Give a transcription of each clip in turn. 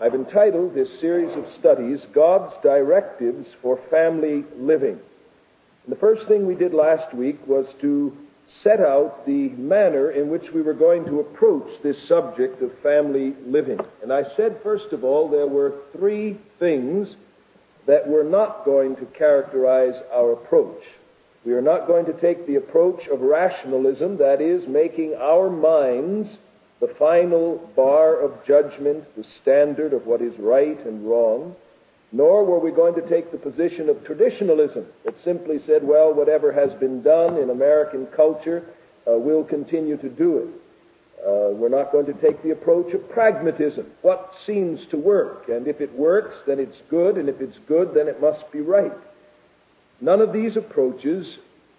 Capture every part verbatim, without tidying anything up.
I've entitled this series of studies, God's Directives for Family Living. And the first thing we did last week was to set out the manner in which we were going to approach this subject of family living. And I said, first of all, there were three things that were not going to characterize our approach. We are not going to take the approach of rationalism, that is, making our minds the final bar of judgment, the standard of what is right and wrong, nor were we going to take the position of traditionalism that simply said, well, whatever has been done in American culture, uh, we'll continue to do it. Uh, we're not going to take the approach of pragmatism. What seems to work? And if it works, then it's good, and if it's good, then it must be right. None of these approaches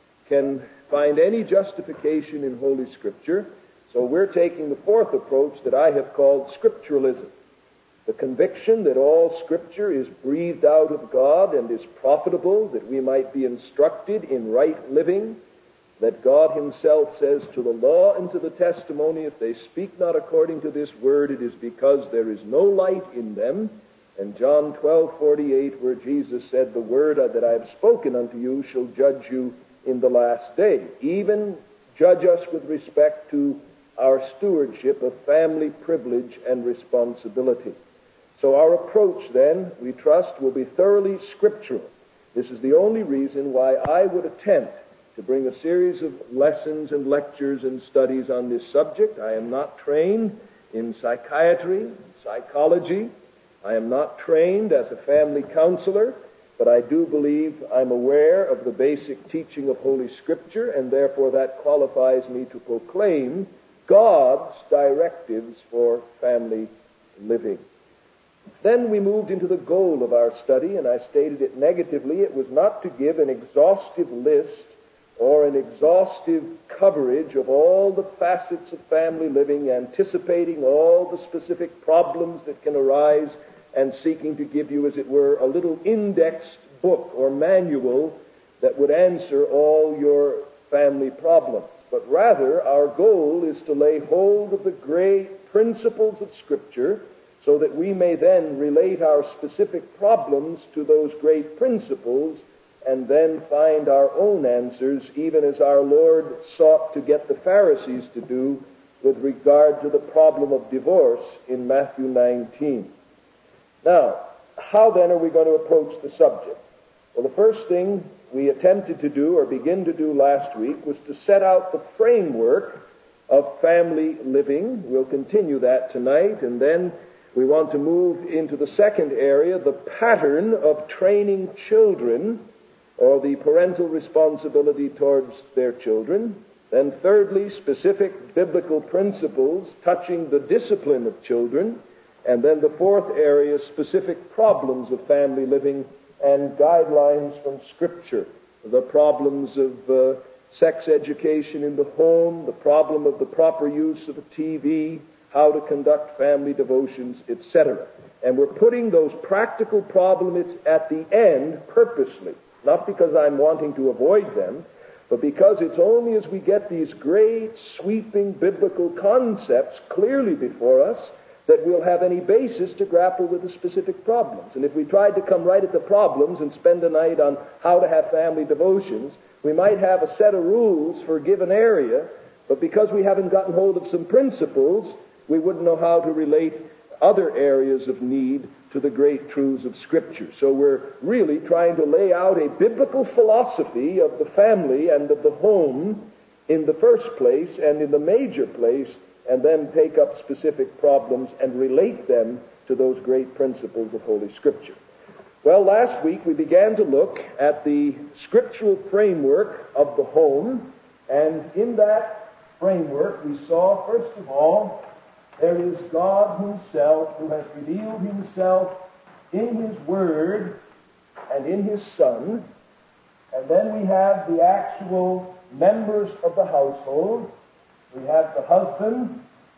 can find any justification in Holy Scripture, so we're taking the fourth approach that I have called scripturalism. The conviction that all Scripture is breathed out of God and is profitable, that we might be instructed in right living, that God himself says to the law and to the testimony, if they speak not according to this word, it is because there is no light in them. And John twelve forty-eight, where Jesus said, the word that I have spoken unto you shall judge you in the last day. Even judge us with respect to our stewardship of family privilege and responsibility. So our approach then, we trust, will be thoroughly scriptural. This is the only reason why I would attempt to bring a series of lessons and lectures and studies on this subject. I am not trained in psychiatry, psychology. I am not trained as a family counselor, but I do believe I'm aware of the basic teaching of Holy Scripture, and therefore that qualifies me to proclaim God's directives for family living. Then we moved into the goal of our study, and I stated it negatively. It was not to give an exhaustive list or an exhaustive coverage of all the facets of family living, anticipating all the specific problems that can arise, and seeking to give you, as it were, a little indexed book or manual that would answer all your family problems. But rather, our goal is to lay hold of the great principles of Scripture so that we may then relate our specific problems to those great principles and then find our own answers, even as our Lord sought to get the Pharisees to do with regard to the problem of divorce in Matthew nineteen. Now, how then are we going to approach the subject? Well, the first thing we attempted to do, or begin to do last week, was to set out the framework of family living. We'll continue that tonight, and then we want to move into the second area, the pattern of training children, or the parental responsibility towards their children. Then thirdly, specific biblical principles touching the discipline of children. And then the fourth area, specific problems of family living and guidelines from Scripture. The problems of uh, sex education in the home, the problem of the proper use of a T V, how to conduct family devotions, et cetera. And we're putting those practical problems at the end purposely, not because I'm wanting to avoid them, but because it's only as we get these great, sweeping biblical concepts clearly before us that we'll have any basis to grapple with the specific problems. And if we tried to come right at the problems and spend a night on how to have family devotions, we might have a set of rules for a given area, but because we haven't gotten hold of some principles, we wouldn't know how to relate other areas of need to the great truths of Scripture. So we're really trying to lay out a biblical philosophy of the family and of the home in the first place and in the major place, and then take up specific problems and relate them to those great principles of Holy Scripture. Well, last week we began to look at the scriptural framework of the home, and in that framework we saw, first of all, there is God himself who has revealed himself in his Word and in his Son, and then we have the actual members of the household. We have the husband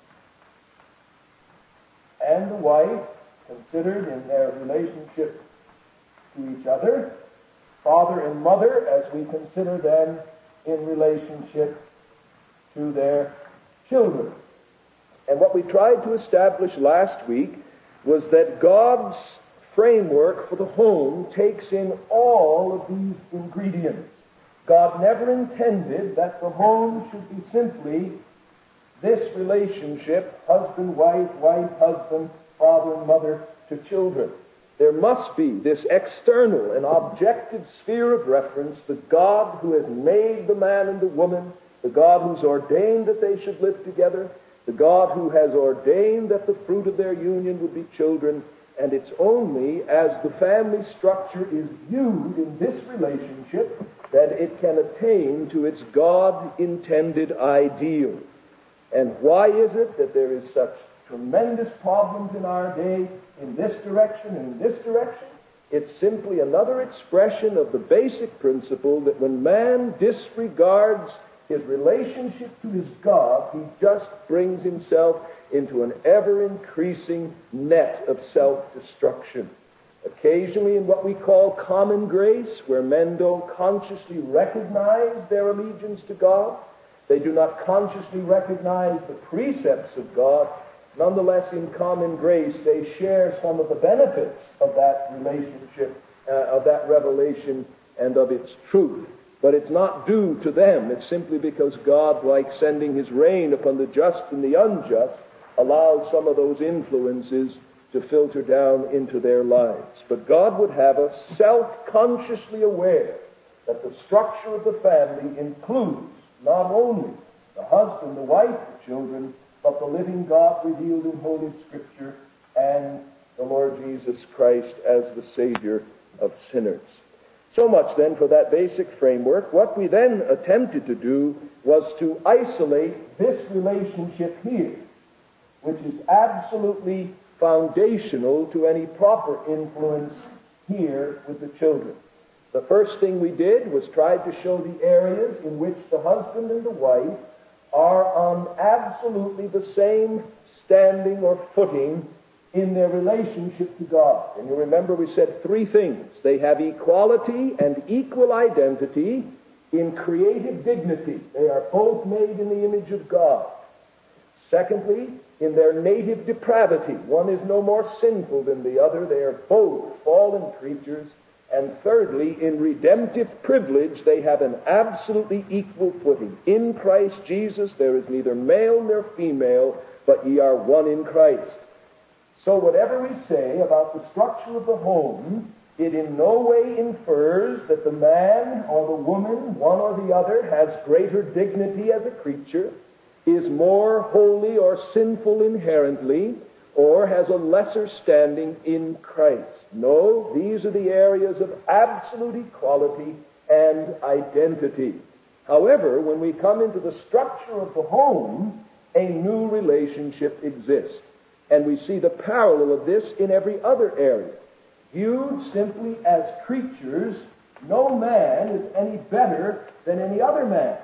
and the wife considered in their relationship to each other, father and mother as we consider them in relationship to their children. And what we tried to establish last week was that God's framework for the home takes in all of these ingredients. God never intended that the home should be simply this relationship, husband, wife, wife, husband, father and mother to children. There must be this external and objective sphere of reference, the God who has made the man and the woman, the God who's ordained that they should live together, the God who has ordained that the fruit of their union would be children. And it's only as the family structure is viewed in this relationship that it can attain to its God-intended ideal. And why is it that there is such tremendous problems in our day in this direction and in this direction? It's simply another expression of the basic principle that when man disregards his relationship to his God, he just brings himself into an ever-increasing net of self-destruction. Occasionally in what we call common grace, where men don't consciously recognize their allegiance to God, they do not consciously recognize the precepts of God, nonetheless in common grace they share some of the benefits of that relationship, uh, of that revelation, and of its truth. But it's not due to them. It's simply because God, like sending his rain upon the just and the unjust, allows some of those influences to filter down into their lives. But God would have us self-consciously aware that the structure of the family includes not only the husband, the wife, the children, but the living God revealed in Holy Scripture and the Lord Jesus Christ as the Savior of sinners. So much then for that basic framework. What we then attempted to do was to isolate this relationship here, which is absolutely foundational to any proper influence here with the children. The first thing we did was try to show the areas in which the husband and the wife are on absolutely the same standing or footing in their relationship to God. And you remember we said three things. They have equality and equal identity in creative dignity. They are both made in the image of God. Secondly, in their native depravity. One is no more sinful than the other. They are both fallen creatures. And thirdly, in redemptive privilege, they have an absolutely equal footing. In Christ Jesus, there is neither male nor female, but ye are one in Christ. So whatever we say about the structure of the home, it in no way infers that the man or the woman, one or the other, has greater dignity as a creature, is more holy or sinful inherently, or has a lesser standing in Christ. No, these are the areas of absolute equality and identity. However, when we come into the structure of the home, a new relationship exists. And we see the parallel of this in every other area. Viewed simply as creatures, no man is any better than any other man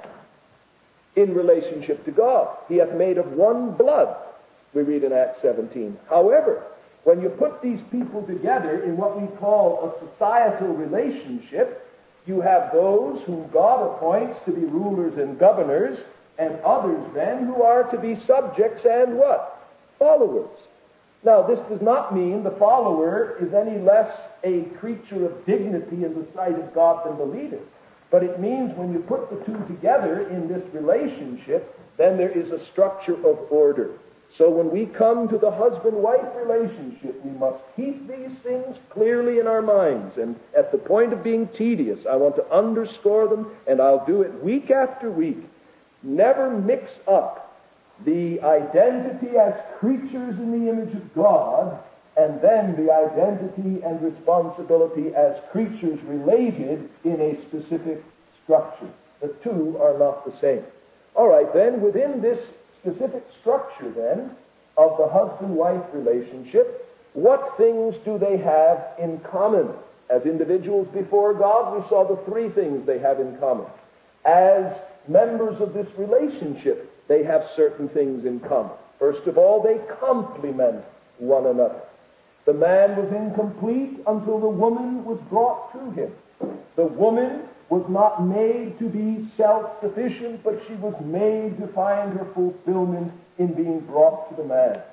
in relationship to God. He hath made of one blood, we read in Acts seventeen. However, when you put these people together in what we call a societal relationship, you have those whom God appoints to be rulers and governors, and others then who are to be subjects and what? Followers. Now, this does not mean the follower is any less a creature of dignity in the sight of God than the leader. But it means when you put the two together in this relationship, then there is a structure of order. So when we come to the husband-wife relationship, we must keep these things clearly in our minds. And at the point of being tedious, I want to underscore them, and I'll do it week after week. Never mix up the identity as creatures in the image of God, and then the identity and responsibility as creatures related in a specific structure. The two are not the same. All right, then, within this specific structure, then, of the husband-wife relationship, what things do they have in common? As individuals before God, we saw the three things they have in common. As members of this relationship, they have certain things in common. First of all, they complement one another. The man was incomplete until the woman was brought to him. The woman was not made to be self-sufficient, but she was made to find her fulfillment in being brought to the man.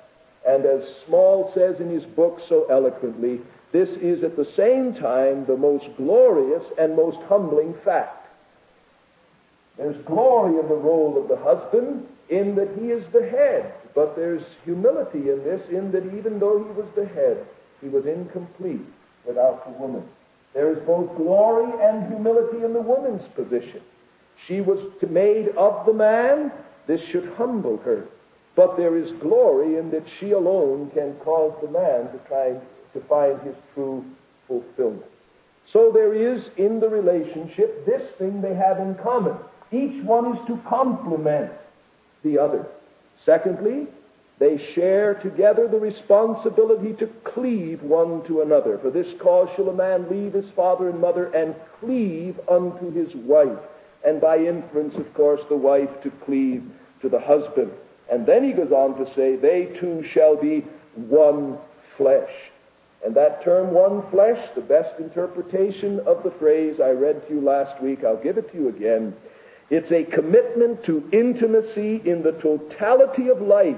And as Small says in his book so eloquently, this is at the same time the most glorious and most humbling fact. There's glory in the role of the husband in that he is the head, but there's humility in this in that even though he was the head, he was incomplete without the woman. There is both glory and humility in the woman's position. She was made of the man. This should humble her. But there is glory in that she alone can cause the man to try to find his true fulfillment. So there is in the relationship this thing they have in common. Each one is to complement the other. Secondly, they share together the responsibility to cleave one to another. For this cause shall a man leave his father and mother and cleave unto his wife. And by inference, of course, the wife to cleave to the husband. And then he goes on to say, they two shall be one flesh. And that term, one flesh, the best interpretation of the phrase I read to you last week, I'll give it to you again. It's a commitment to intimacy in the totality of life,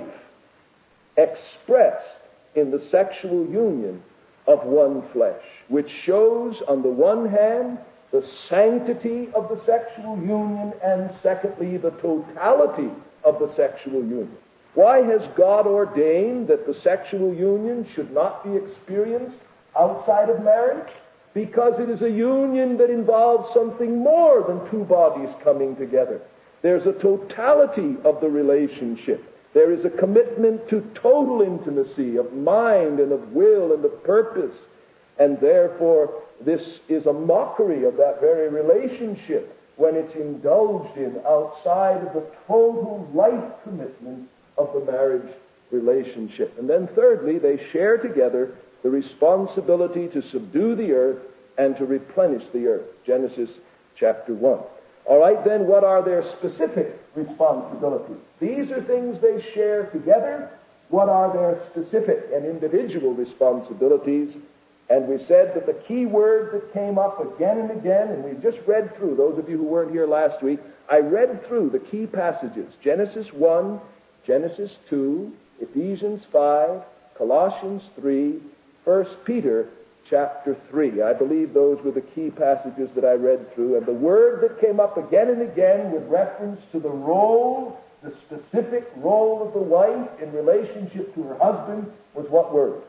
expressed in the sexual union of one flesh, which shows, on the one hand, the sanctity of the sexual union, and secondly, the totality of the sexual union. Why has God ordained that the sexual union should not be experienced outside of marriage? Because it is a union that involves something more than two bodies coming together. There's a totality of the relationship. There is a commitment to total intimacy of mind and of will and of purpose. And therefore, this is a mockery of that very relationship when it's indulged in outside of the total life commitment of the marriage relationship. And then thirdly, they share together the responsibility to subdue the earth and to replenish the earth. Genesis chapter one. All right, then, what are their specific responsibilities? These are things they share together. What are their specific and individual responsibilities? And we said that the key word that came up again and again, and we've just read through, those of you who weren't here last week, I read through the key passages. Genesis one, Genesis two, Ephesians five, Colossians three, First Peter chapter three. I believe those were the key passages that I read through. And the word that came up again and again with reference to the role, the specific role of the wife in relationship to her husband was what word?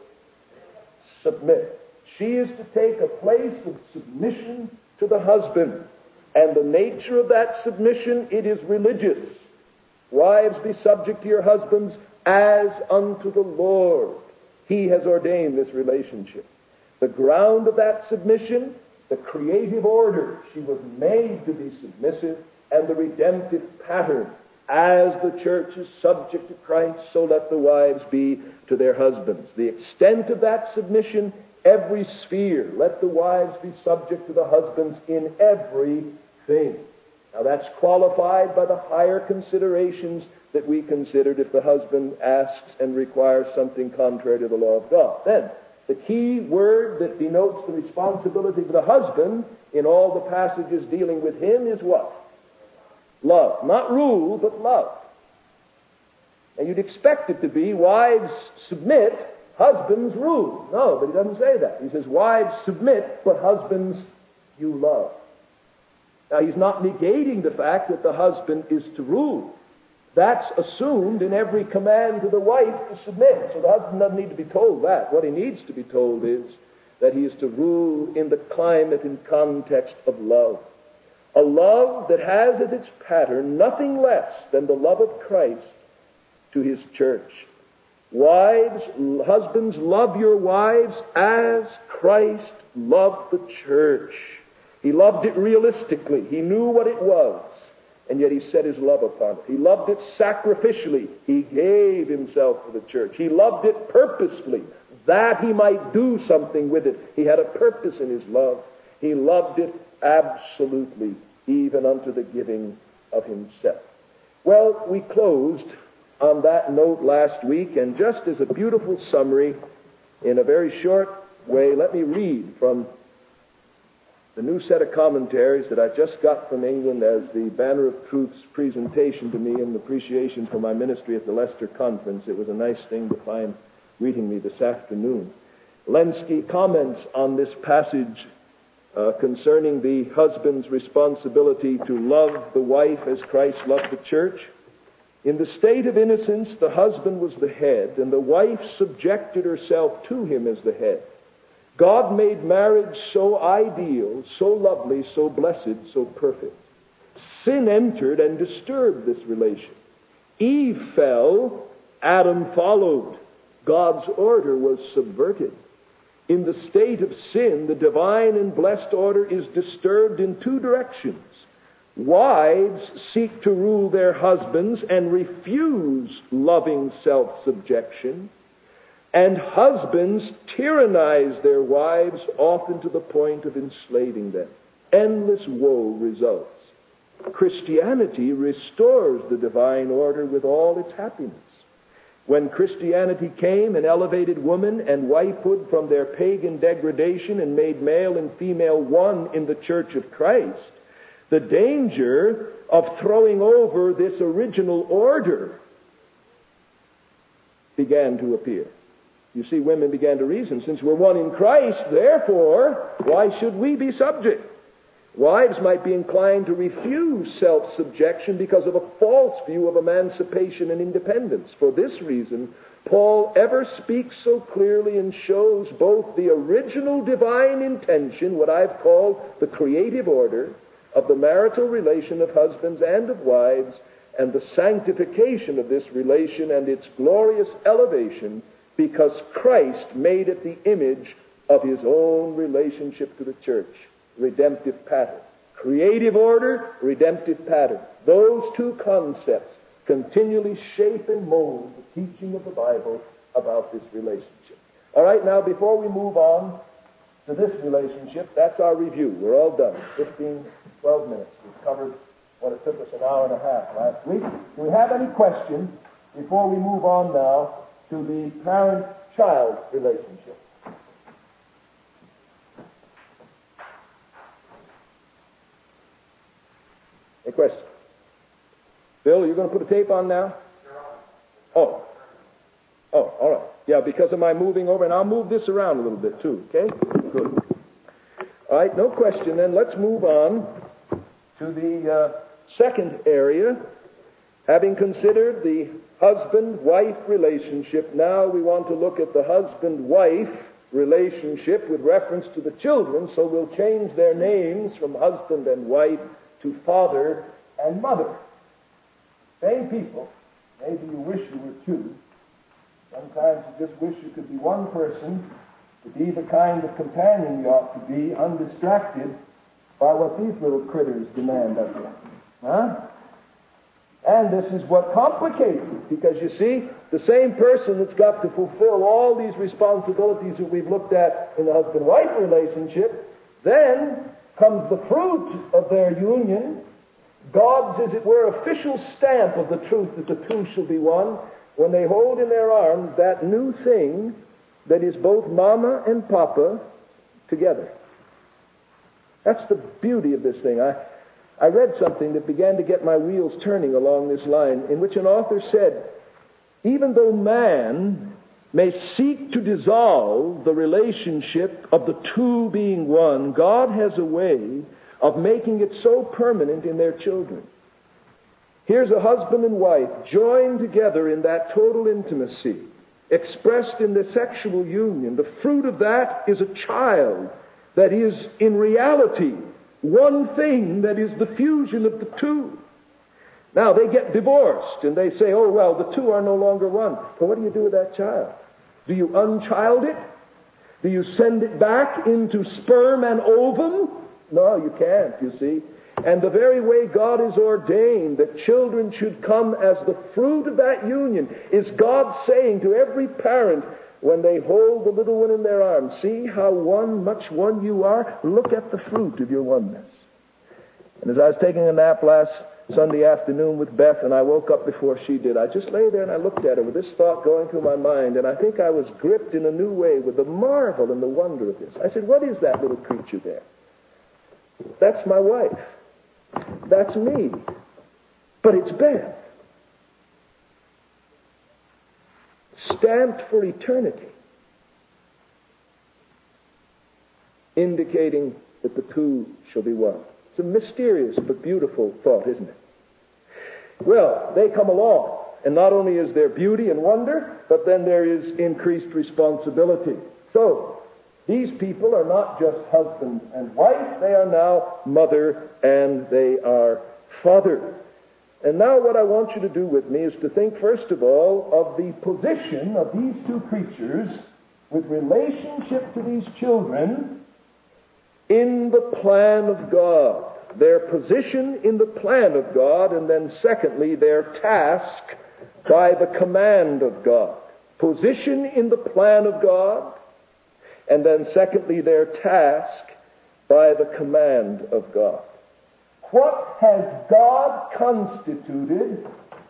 Submit. She is to take a place of submission to the husband. And the nature of that submission, it is religious. Wives, be subject to your husbands as unto the Lord. He has ordained this relationship. The ground of that submission, the creative order. She was made to be submissive, and the redemptive pattern. As the church is subject to Christ, so let the wives be to their husbands. The extent of that submission, every sphere. Let the wives be subject to the husbands in everything. Now that's qualified by the higher considerations that we considered if the husband asks and requires something contrary to the law of God. Then, the key word that denotes the responsibility of the husband in all the passages dealing with him is what? Love. Not rule, but love. And you'd expect it to be, wives submit, husbands rule. No, but he doesn't say that. He says, wives submit, but husbands you love. Now, he's not negating the fact that the husband is to rule. That's assumed in every command to the wife to submit. So the husband doesn't need to be told that. What he needs to be told is that he is to rule in the climate and context of love. A love that has as its pattern nothing less than the love of Christ to his church. Wives, husbands, love your wives as Christ loved the church. He loved it realistically. He knew what it was, and yet he set his love upon it. He loved it sacrificially. He gave himself for the church. He loved it purposefully, that he might do something with it. He had a purpose in his love. He loved it absolutely, even unto the giving of himself. Well, we closed on that note last week, and just as a beautiful summary, in a very short way, let me read from the new set of commentaries that I just got from England as the Banner of Truth's presentation to me in appreciation for my ministry at the Leicester Conference. It was a nice thing to find greeting me this afternoon. Lenski comments on this passage uh, concerning the husband's responsibility to love the wife as Christ loved the church. In the state of innocence, the husband was the head, and the wife subjected herself to him as the head. God made marriage so ideal, so lovely, so blessed, so perfect. Sin entered and disturbed this relation. Eve fell, Adam followed. God's order was subverted. In the state of sin, the divine and blessed order is disturbed in two directions. Wives seek to rule their husbands and refuse loving self-subjection, and husbands tyrannize their wives often to the point of enslaving them. Endless woe results. Christianity restores the divine order with all its happiness. When Christianity came and elevated woman and wifehood from their pagan degradation and made male and female one in the church of Christ, the danger of throwing over this original order began to appear. You see, women began to reason, since we're one in Christ, therefore, why should we be subject? Wives might be inclined to refuse self-subjection because of a false view of emancipation and independence. For this reason, Paul ever speaks so clearly and shows both the original divine intention, what I've called the creative order, of the marital relation of husbands and of wives, and the sanctification of this relation and its glorious elevation, because Christ made it the image of his own relationship to the church. Redemptive pattern. Creative order, redemptive pattern. Those two concepts continually shape and mold the teaching of the Bible about this relationship. All right, now before we move on to this relationship, that's our review. We're all done. fifteen, twelve minutes. We've covered what it took us an hour and a half last week. Do we have any questions before we move on now to the parent-child relationship? A question? Bill, you're going to put a tape on now? Oh. Oh, all right. Yeah, because of my moving over, and I'll move this around a little bit too, okay? Good. All right, no question. Then let's move on to the uh, second area. Having considered the husband-wife relationship, now we want to look at the husband-wife relationship with reference to the children, so we'll change their names from husband and wife to father and mother. Same people. Maybe you wish you were two. Sometimes you just wish you could be one person to be the kind of companion you ought to be, undistracted by what these little critters demand of you. Huh? And this is what complicates it, because you see, the same person that's got to fulfill all these responsibilities that we've looked at in the husband-wife relationship, then comes the fruit of their union, God's, as it were, official stamp of the truth that the two shall be one, when they hold in their arms that new thing that is both mama and papa together. That's the beauty of this thing. I, I read something that began to get my wheels turning along this line, in which an author said, even though man may seek to dissolve the relationship of the two being one, God has a way of making it so permanent in their children. Here's a husband and wife joined together in that total intimacy, expressed in the sexual union. The fruit of that is a child that is in reality one thing, that is the fusion of the two. Now they get divorced and they say, oh well, the two are no longer one. But what do you do with that child? Do you unchild it? Do you send it back into sperm and ovum? No, you can't, you see. And the very way God has ordained that children should come as the fruit of that union is God saying to every parent when they hold the little one in their arms, see how one, much one you are? Look at the fruit of your oneness. And as I was taking a nap last Sunday afternoon with Beth, and I woke up before she did, I just lay there and I looked at her with this thought going through my mind, and I think I was gripped in a new way with the marvel and the wonder of this. I said, what is that little creature there? That's my wife. That's me. But it's Beth. stamped for eternity, indicating that the two shall be one. It's a mysterious but beautiful thought, isn't it? Well, they come along, and not only is there beauty and wonder, but then there is increased responsibility. So, these people are not just husband and wife, they are now mother and they are father. And now what I want you to do with me is to think, first of all, of the position of these two creatures with relationship to these children in the plan of God. Their position in the plan of God, and then secondly, their task by the command of God. Position in the plan of God, and then secondly, their task by the command of God. What has God constituted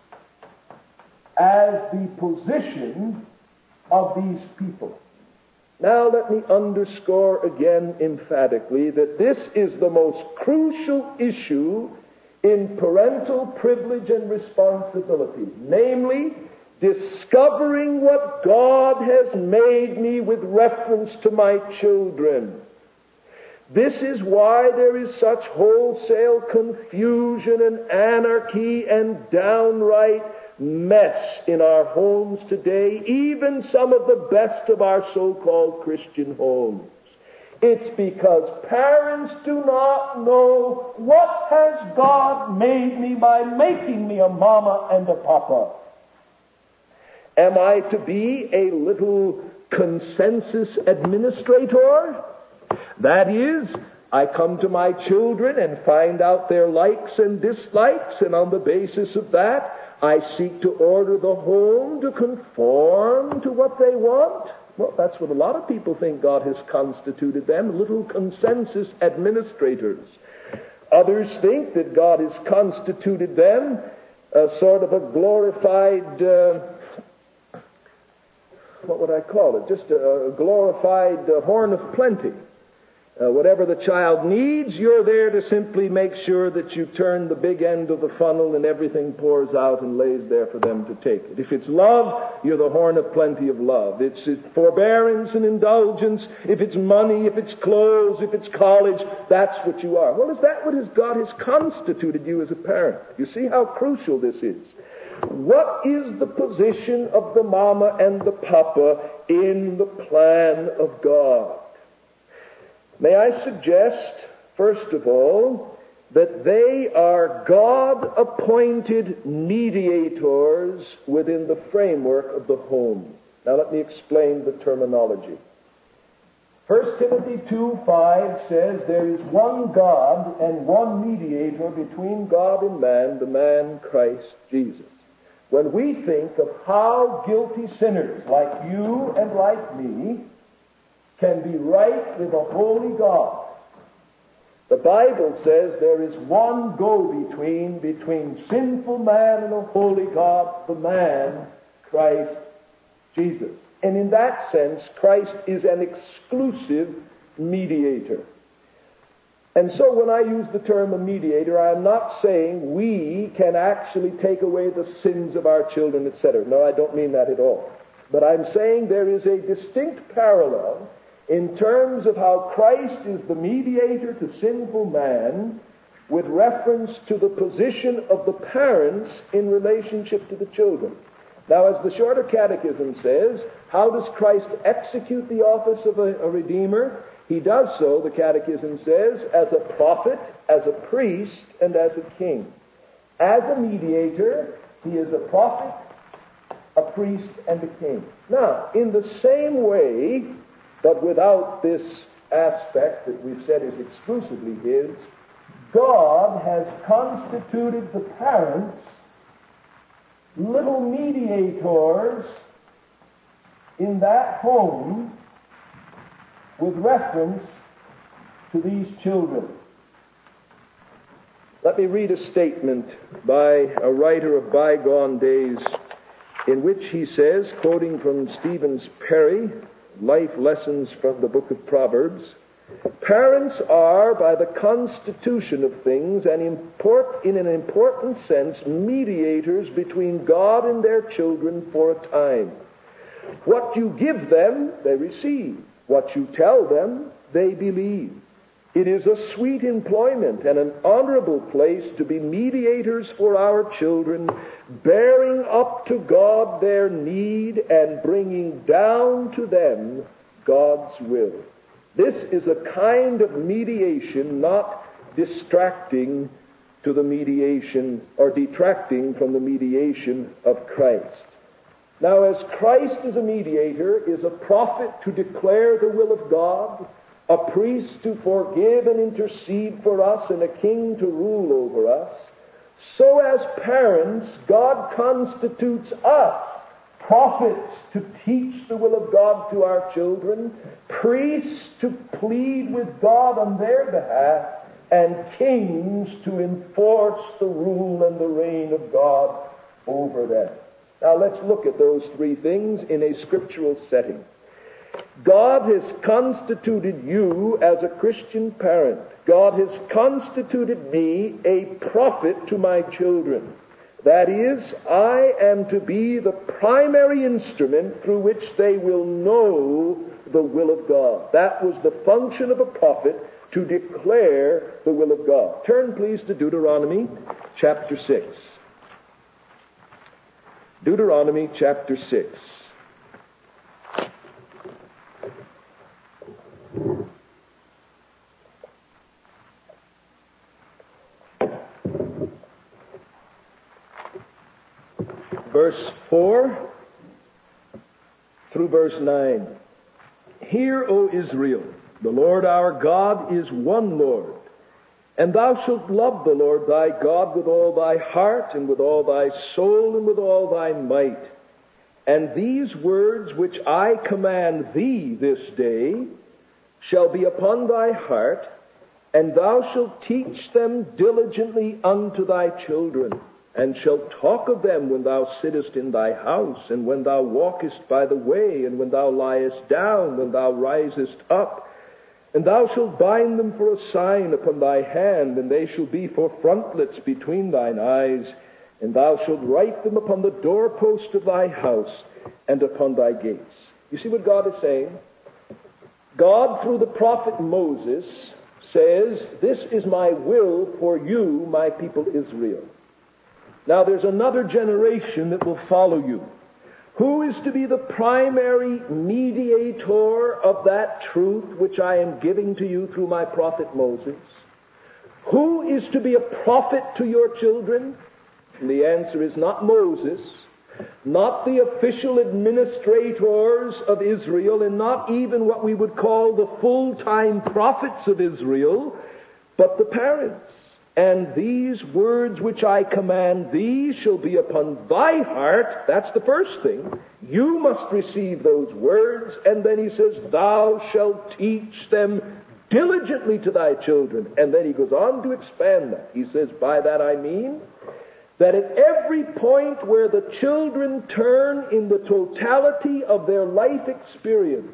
as the position of these people? Now let me underscore again emphatically that this is the most crucial issue in parental privilege and responsibility, namely, discovering what God has made me with reference to my children. This is why there is such wholesale confusion and anarchy and downright mess in our homes today, even some of the best of our so-called Christian homes. It's because parents do not know what has God made me by making me a mama and a papa. Am I to be a little consensus administrator? That is, I come to my children and find out their likes and dislikes, and on the basis of that, I seek to order the home to conform to what they want. Well, that's what a lot of people think God has constituted them, little consensus administrators. Others think that God has constituted them a sort of a glorified, uh, what would I call it? Just a, a glorified uh, horn of plenty. Uh, whatever the child needs, you're there to simply make sure that you turn the big end of the funnel and everything pours out and lays there for them to take it. If it's love, you're the horn of plenty of love. It's, it's forbearance and indulgence. If it's money, if it's clothes, if it's college, that's what you are. Well, is that what is God has constituted you as a parent? You see how crucial this is. What is the position of the mama and the papa in the plan of God? May I suggest, first of all, that they are God-appointed mediators within the framework of the home. Now let me explain the terminology. First Timothy two five says, there is one God and one mediator between God and man, the man Christ Jesus. When we think of how guilty sinners like you and like me can be right with a holy God, the Bible says there is one go-between between sinful man and a holy God, the man, Christ Jesus. And in that sense, Christ is an exclusive mediator. And so when I use the term a mediator, I am not saying we can actually take away the sins of our children, et cetera. No, I don't mean that at all. But I'm saying there is a distinct parallel in terms of how Christ is the mediator to sinful man with reference to the position of the parents in relationship to the children. Now, as the Shorter Catechism says, how does Christ execute the office of a, a Redeemer? He does so, the Catechism says, as a prophet, as a priest, and as a king. As a mediator, he is a prophet, a priest, and a king. Now, in the same way, but without this aspect that we've said is exclusively his, God has constituted the parents little mediators in that home with reference to these children. Let me read a statement by a writer of bygone days in which he says, quoting from Stevens Perry, Life Lessons from the Book of Proverbs, parents are, by the constitution of things, and import, in an important sense, mediators between God and their children for a time. What you give them, they receive. What you tell them, they believe. It is a sweet employment and an honorable place to be mediators for our children, bearing up to God their need and bringing down to them God's will. This is a kind of mediation not distracting to the mediation or detracting from the mediation of Christ. Now, as Christ is a mediator, is a prophet to declare the will of God, a priest to forgive and intercede for us, and a king to rule over us, so as parents, God constitutes us prophets to teach the will of God to our children, priests to plead with God on their behalf, and kings to enforce the rule and the reign of God over them. Now let's look at those three things in a scriptural setting. God has constituted you as a Christian parent. God has constituted me a prophet to my children. That is, I am to be the primary instrument through which they will know the will of God. That was the function of a prophet, to declare the will of God. Turn please to Deuteronomy chapter six. Deuteronomy chapter six. Verse four through verse nine. Hear, O Israel, the Lord our God is one Lord, and thou shalt love the Lord thy God with all thy heart, and with all thy soul, and with all thy might. And these words which I command thee this day shall be upon thy heart, and thou shalt teach them diligently unto thy children, and shalt talk of them when thou sittest in thy house, and when thou walkest by the way, and when thou liest down, when thou risest up. And thou shalt bind them for a sign upon thy hand, and they shall be for frontlets between thine eyes. And thou shalt write them upon the doorpost of thy house and upon thy gates. You see what God is saying? God, through the prophet Moses, says, this is my will for you, my people Israel. Now there's another generation that will follow you. Who is to be the primary mediator of that truth which I am giving to you through my prophet Moses? Who is to be a prophet to your children? And the answer is not Moses, not the official administrators of Israel, and not even what we would call the full-time prophets of Israel, but the parents. And these words which I command thee shall be upon thy heart. That's the first thing. You must receive those words. And then he says, thou shalt teach them diligently to thy children. And then he goes on to expand that. He says, by that I mean that at every point where the children turn in the totality of their life experience,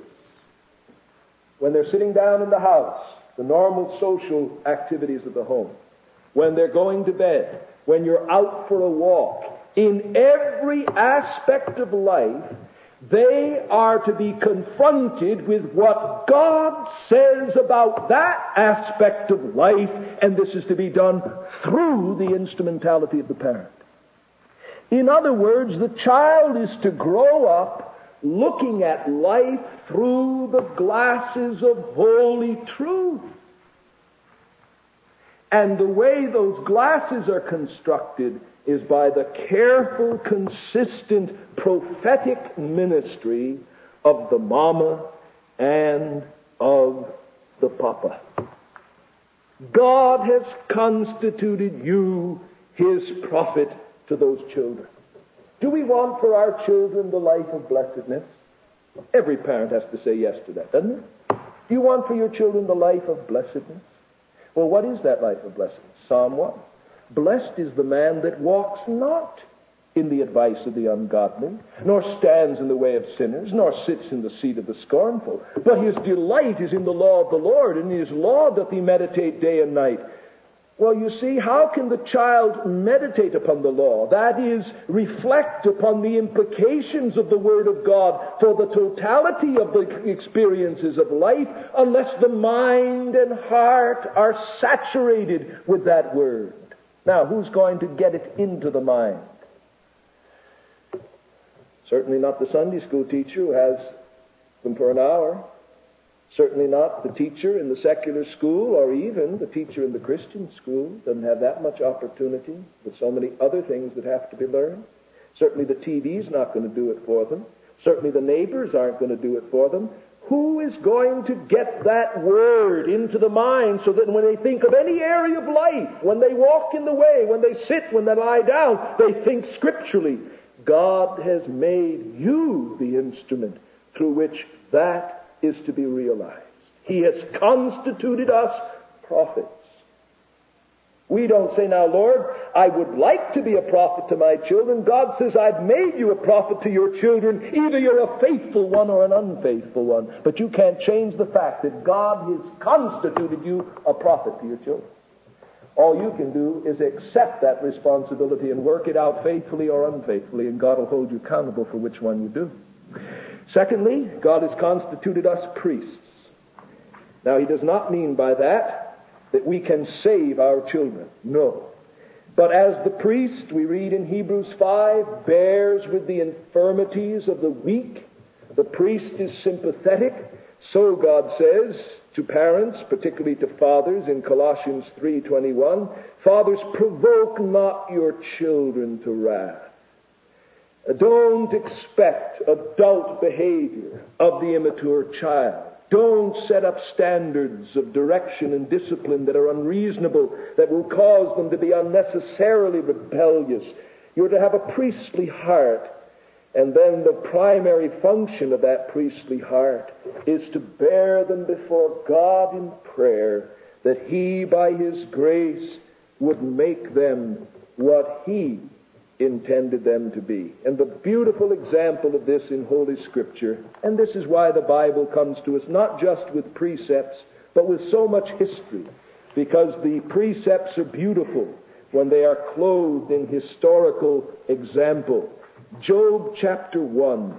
when they're sitting down in the house, the normal social activities of the home, when they're going to bed, when you're out for a walk, in every aspect of life, they are to be confronted with what God says about that aspect of life, and this is to be done through the instrumentality of the parent. In other words, the child is to grow up looking at life through the glasses of holy truth. And the way those glasses are constructed is by the careful, consistent, prophetic ministry of the mama and of the papa. God has constituted you His prophet to those children. Do we want for our children the life of blessedness? Every parent has to say yes to that, doesn't it? Do you want for your children the life of blessedness? Well, what is that life of blessedness? Psalm one. Blessed is the man that walks not in the advice of the ungodly, nor stands in the way of sinners, nor sits in the seat of the scornful. But his delight is in the law of the Lord, and in his law doth he meditate day and night. Well, you see, how can the child meditate upon the law? That is, reflect upon the implications of the Word of God for the totality of the experiences of life, unless the mind and heart are saturated with that Word. Now, who's going to get it into the mind? Certainly not the Sunday school teacher who has them for an hour. Certainly not the teacher in the secular school, or even the teacher in the Christian school. Doesn't have that much opportunity with so many other things that have to be learned. Certainly the T V's not going to do it for them. Certainly the neighbors aren't going to do it for them. Who is going to get that Word into the mind so that when they think of any area of life, when they walk in the way, when they sit, when they lie down, they think scripturally? God has made you the instrument through which that is to be realized. He has constituted us prophets. We don't say, now, Lord, I would like to be a prophet to my children. God says, I've made you a prophet to your children. Either you're a faithful one or an unfaithful one. But you can't change the fact that God has constituted you a prophet to your children. All you can do is accept that responsibility and work it out faithfully or unfaithfully, and God will hold you accountable for which one you do. Secondly, God has constituted us priests. Now, He does not mean by that that we can save our children. No. But as the priest, we read in Hebrews five, bears with the infirmities of the weak, the priest is sympathetic. So God says to parents, particularly to fathers in Colossians three twenty-one, fathers, provoke not your children to wrath. Don't expect adult behavior of the immature child. Don't set up standards of direction and discipline that are unreasonable, that will cause them to be unnecessarily rebellious. You're to have a priestly heart. And then the primary function of that priestly heart is to bear them before God in prayer, that He, by His grace, would make them what He intended them to be. And the beautiful example of this in Holy Scripture, and this is why the Bible comes to us not just with precepts, but with so much history, because the precepts are beautiful when they are clothed in historical example. Job chapter one.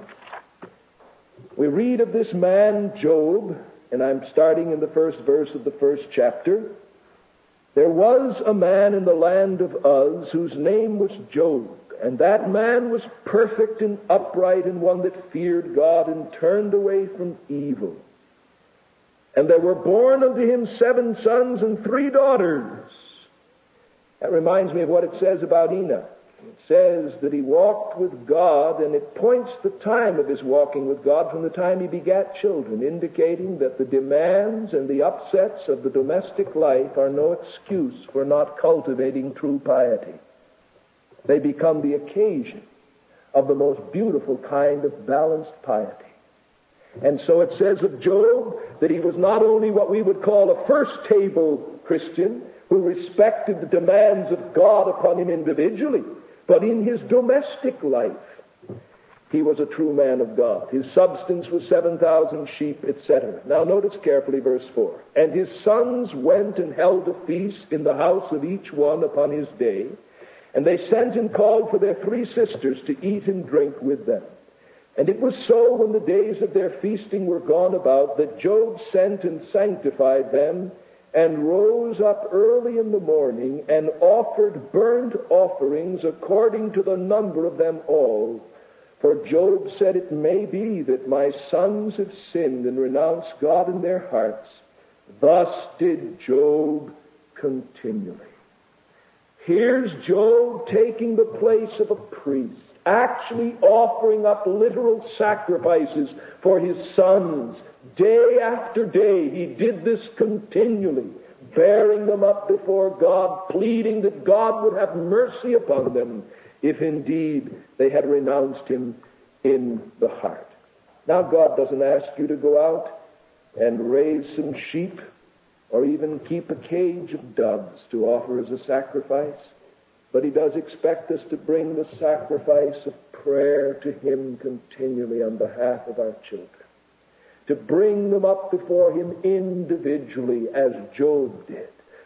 We read of this man, Job, and I'm starting in the first verse of the first chapter. There was a man in the land of Uz whose name was Job, and that man was perfect and upright and one that feared God and turned away from evil. And there were born unto him seven sons and three daughters. That reminds me of what it says about Enoch. It says that he walked with God, and it points the time of his walking with God from the time he begat children, indicating that the demands and the upsets of the domestic life are no excuse for not cultivating true piety. They become the occasion of the most beautiful kind of balanced piety. And so it says of Job that he was not only what we would call a first-table Christian who respected the demands of God upon him individually, but in his domestic life, he was a true man of God. His substance was seven thousand sheep, et cetera. Now notice carefully verse four. And his sons went and held a feast in the house of each one upon his day. And they sent and called for their three sisters to eat and drink with them. And it was so when the days of their feasting were gone about that Job sent and sanctified them, and rose up early in the morning and offered burnt offerings according to the number of them all. For Job said, it may be that my sons have sinned and renounced God in their hearts. Thus did Job continually. Here's Job taking the place of a priest, actually offering up literal sacrifices for his sons. Day after day, he did this continually, bearing them up before God, pleading that God would have mercy upon them if indeed they had renounced Him in the heart. Now, God doesn't ask you to go out and raise some sheep or even keep a cage of doves to offer as a sacrifice, but He does expect us to bring the sacrifice of prayer to Him continually on behalf of our children, to bring them up before Him individually as Job did,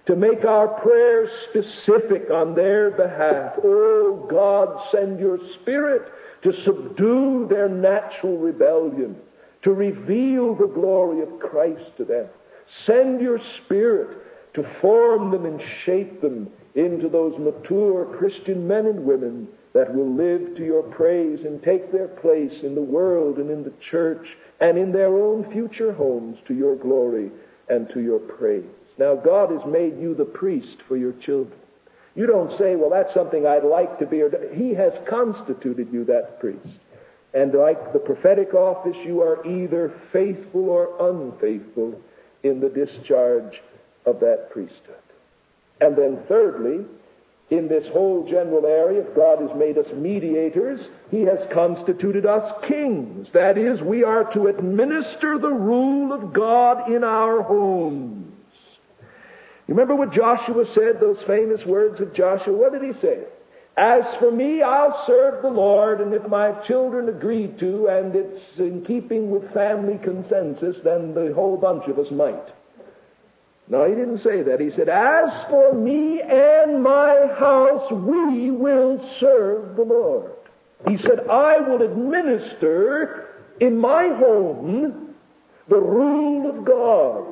to make our prayers specific on their behalf. Oh God, send your Spirit to subdue their natural rebellion, to reveal the glory of Christ to them. Send your Spirit to form them and shape them into those mature Christian men and women that will live to your praise and take their place in the world and in the church and in their own future homes to your glory and to your praise. Now, God has made you the priest for your children. You don't say, well, that's something I'd like to be. Or He has constituted you that priest. And like the prophetic office, you are either faithful or unfaithful in the discharge of that priesthood. And then thirdly, in this whole general area, if God has made us mediators, He has constituted us kings. That is, we are to administer the rule of God in our homes. You remember what Joshua said, those famous words of Joshua? What did he say? As for me, I'll serve the Lord, and if my children agree to, and it's in keeping with family consensus, then the whole bunch of us might. No, he didn't say that. He said, as for me and my house, we will serve the Lord. He said, I will administer in my home the rule of God.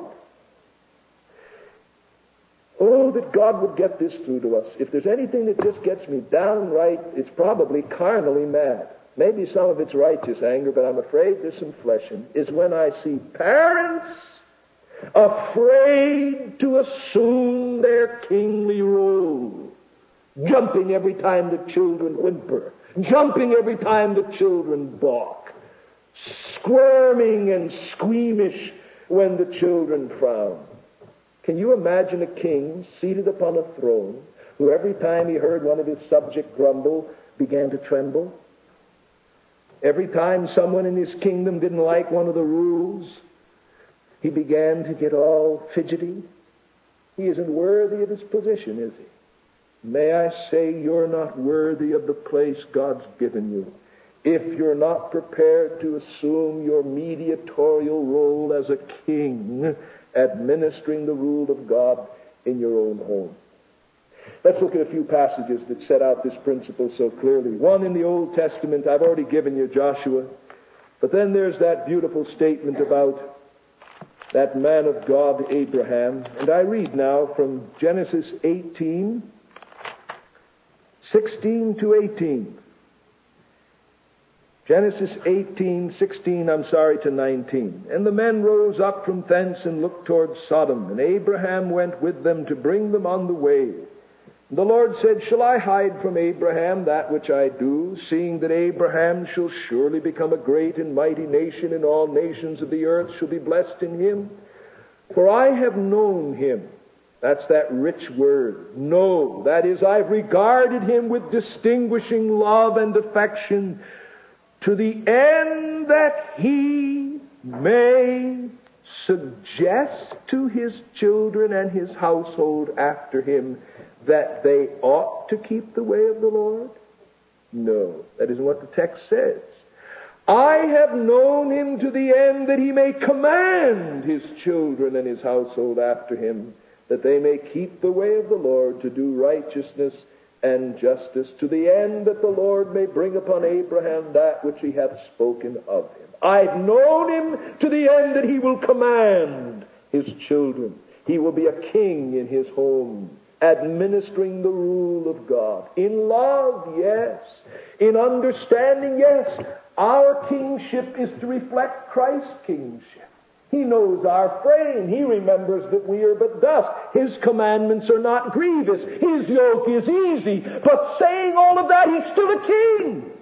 Oh, that God would get this through to us. If there's anything that just gets me downright, it's probably carnally mad. Maybe some of it's righteous anger, but I'm afraid there's some flesh in it, is when I see parents afraid to assume their kingly role, jumping every time the children whimper, jumping every time the children balk, squirming and squeamish when the children frown. Can you imagine a king seated upon a throne who every time he heard one of his subjects grumble began to tremble? Every time someone in his kingdom didn't like one of the rules, he began to get all fidgety. He isn't worthy of his position, is he? May I say, you're not worthy of the place God's given you if you're not prepared to assume your mediatorial role as a king, administering the rule of God in your own home. Let's look at a few passages that set out this principle so clearly. One in the Old Testament, I've already given you Joshua, but then there's that beautiful statement about that man of God, Abraham. And I read now from Genesis eighteen, sixteen to eighteen. Genesis eighteen, sixteen, I'm sorry, to nineteen. And the men rose up from thence and looked toward Sodom, and Abraham went with them to bring them on the way. And the Lord said, shall I hide from Abraham that which I do, seeing that Abraham shall surely become a great and mighty nation, and all nations of the earth shall be blessed in him? For I have known him. That's that rich word, know. That is, I've regarded him with distinguishing love and affection, to the end that he may suggest to his children and his household after him that they ought to keep the way of the Lord? No, that isn't what the text says. I have known him to the end that he may command his children and his household after him, that they may keep the way of the Lord to do righteousness and justice, to the end that the Lord may bring upon Abraham that which he hath spoken of him. I've known him to the end that he will command his children. He will be a king in his home, administering the rule of God. In love, yes. In understanding, yes. Our kingship is to reflect Christ's kingship. He knows our frame. He remembers that we are but dust. His commandments are not grievous. His yoke is easy. But saying all of that, he's still a king.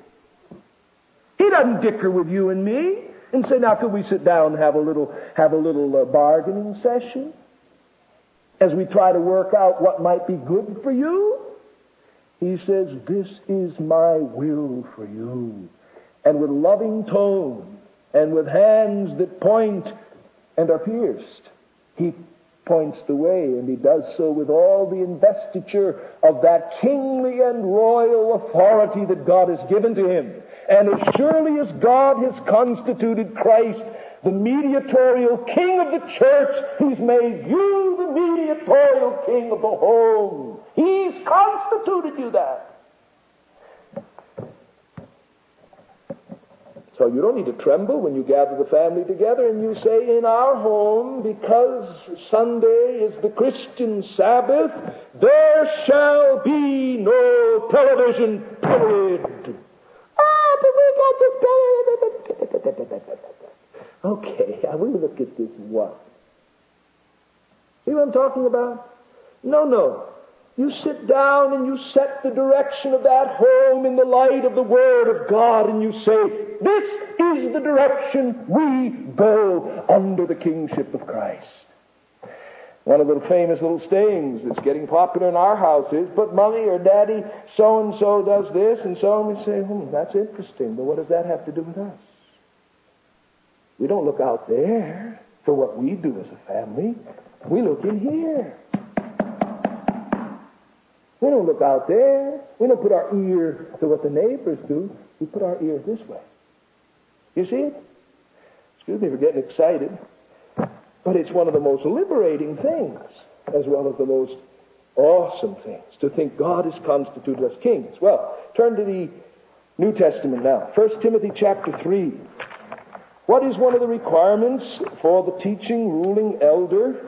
He doesn't dicker with you and me and say, now could we sit down and have a little, have a little uh, bargaining session as we try to work out what might be good for you? He says, this is my will for you. And with loving tone and with hands that point and are pierced, he points the way, and he does so with all the investiture of that kingly and royal authority that God has given to him. And as surely as God has constituted Christ the mediatorial king of the church, he's made you the mediator mediatorial king of the home. He's constituted you that. So you don't need to tremble when you gather the family together and you say, in our home, because Sunday is the Christian Sabbath, there shall be no television, period. Ah, but we got this. Okay, I will look at this one. See what I'm talking about? No, no. You sit down and you set the direction of that home in the light of the Word of God, and you say, this is the direction we go under the kingship of Christ. One of the famous little sayings that's getting popular in our house is, but Mommy or Daddy, so-and-so does this, and so, and we say, hmm, that's interesting, but what does that have to do with us? We don't look out there for what we do as a family. We look in here. We don't look out there. We don't put our ear to what the neighbors do. We put our ear this way. You see it? Excuse me for getting excited. But it's one of the most liberating things, as well as the most awesome things, to think God has constituted us kings. Well, turn to the New Testament now. First Timothy chapter three. What is one of the requirements for the teaching, ruling elder?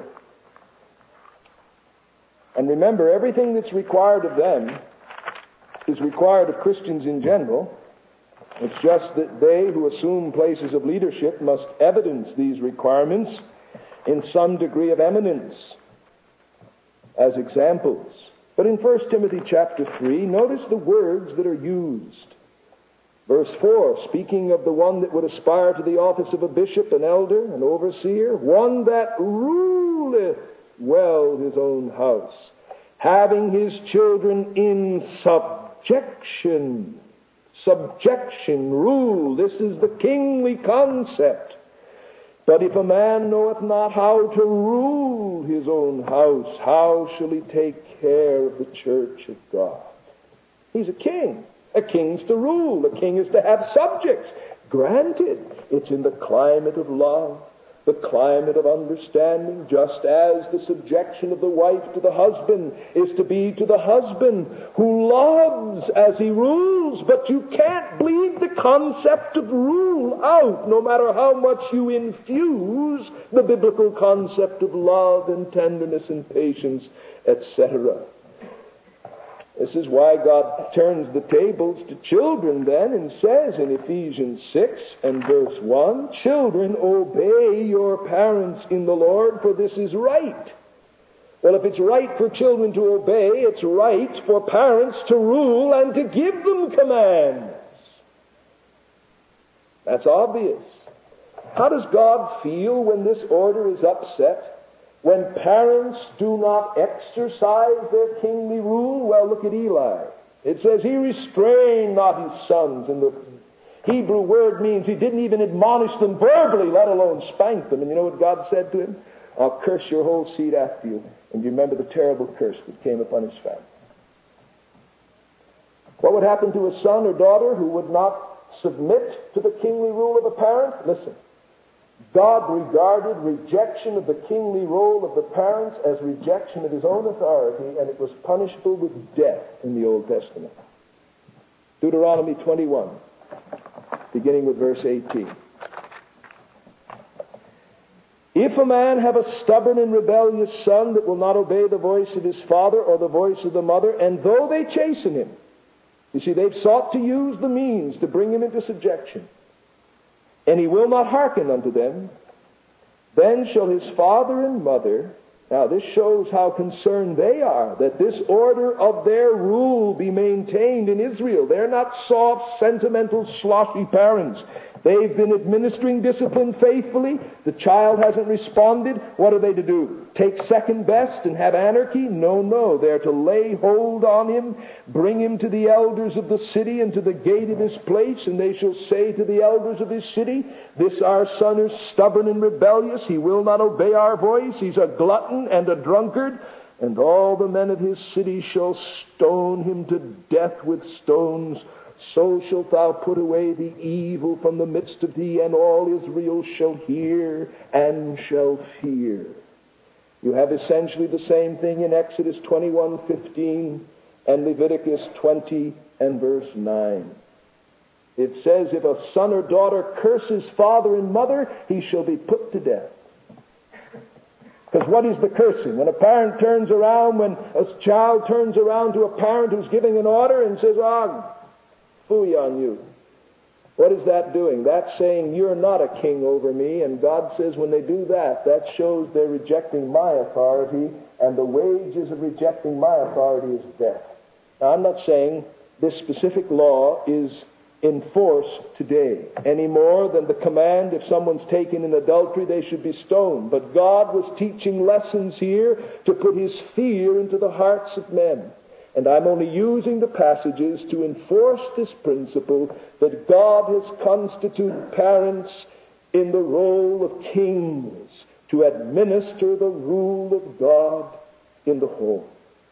And remember, everything that's required of them is required of Christians in general. It's just that they who assume places of leadership must evidence these requirements in some degree of eminence as examples. But in First Timothy chapter three, notice the words that are used. Verse four, speaking of the one that would aspire to the office of a bishop, an elder, an overseer, one that ruleth well his own house, having his children in subjection. Subjection, rule, this is the kingly concept. But if a man knoweth not how to rule his own house, how shall he take care of the church of God? He's a king. A king's to rule. A king is to have subjects. Granted, it's in the climate of love, the climate of understanding, just as the subjection of the wife to the husband is to be to the husband who loves as he rules. But you can't bleed the concept of rule out, no matter how much you infuse the biblical concept of love and tenderness and patience, et cetera. This is why God turns the tables to children then and says in Ephesians six and verse one, children, obey your parents in the Lord, for this is right. Well, if it's right for children to obey, it's right for parents to rule and to give them commands. That's obvious. How does God feel when this order is upset? When parents do not exercise their kingly rule? Well, look at Eli. It says he restrained not his sons. And the Hebrew word means he didn't even admonish them verbally, let alone spank them. And you know what God said to him? I'll curse your whole seed after you. And you remember the terrible curse that came upon his family. What would happen to a son or daughter who would not submit to the kingly rule of a parent? Listen. God regarded rejection of the kingly role of the parents as rejection of his own authority, and it was punishable with death in the Old Testament. Deuteronomy twenty-one, beginning with verse eighteen. If a man have a stubborn and rebellious son that will not obey the voice of his father or the voice of the mother, and though they chasten him, you see, they've sought to use the means to bring him into subjection, and he will not hearken unto them, then shall his father and mother, now this shows how concerned they are that this order of their rule be maintained in Israel. They're not soft, sentimental, sloshy parents. They've been administering discipline faithfully. The child hasn't responded. What are they to do? Take second best and have anarchy? No, no. They're to lay hold on him, bring him to the elders of the city and to the gate of his place, and they shall say to the elders of his city, this our son is stubborn and rebellious. He will not obey our voice. He's a glutton and a drunkard. And all the men of his city shall stone him to death with stones. So shalt thou put away the evil from the midst of thee, and all Israel shall hear and shall fear. You have essentially the same thing in Exodus twenty-one fifteen and Leviticus twenty and verse nine. It says, if a son or daughter curses father and mother, he shall be put to death. Because what is the cursing? When a parent turns around, when a child turns around to a parent who's giving an order and says, ah, phooey on you. What is that doing? That's saying, you're not a king over me. And God says when they do that, that shows they're rejecting my authority, and the wages of rejecting my authority is death. Now, I'm not saying this specific law is in force today, any more than the command, if someone's taken in adultery, they should be stoned. But God was teaching lessons here to put His fear into the hearts of men. And I'm only using the passages to enforce this principle that God has constituted parents in the role of kings to administer the rule of God in the home.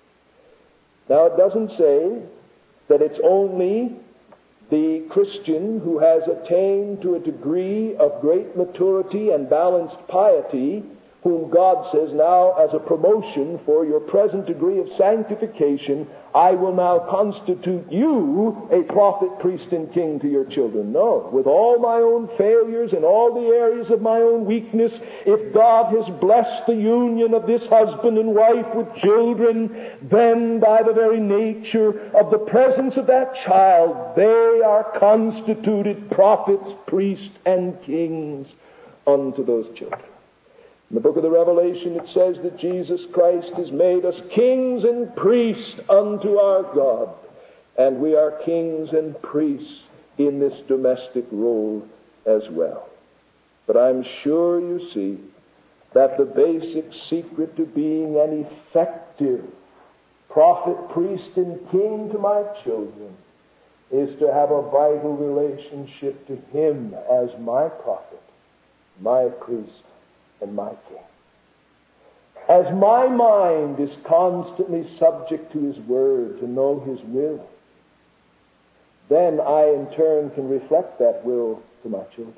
Now, it doesn't say that it's only the Christian who has attained to a degree of great maturity and balanced piety, whom God says, now as a promotion for your present degree of sanctification, I will now constitute you a prophet, priest, and king to your children. No, with all my own failures and all the areas of my own weakness, if God has blessed the union of this husband and wife with children, then by the very nature of the presence of that child, they are constituted prophets, priests, and kings unto those children. In the book of the Revelation, it says that Jesus Christ has made us kings and priests unto our God. And we are kings and priests in this domestic role as well. But I'm sure you see that the basic secret to being an effective prophet, priest, and king to my children is to have a vital relationship to Him as my prophet, my priest, and my king. As my mind is constantly subject to His Word, to know His will, then I in turn can reflect that will to my children.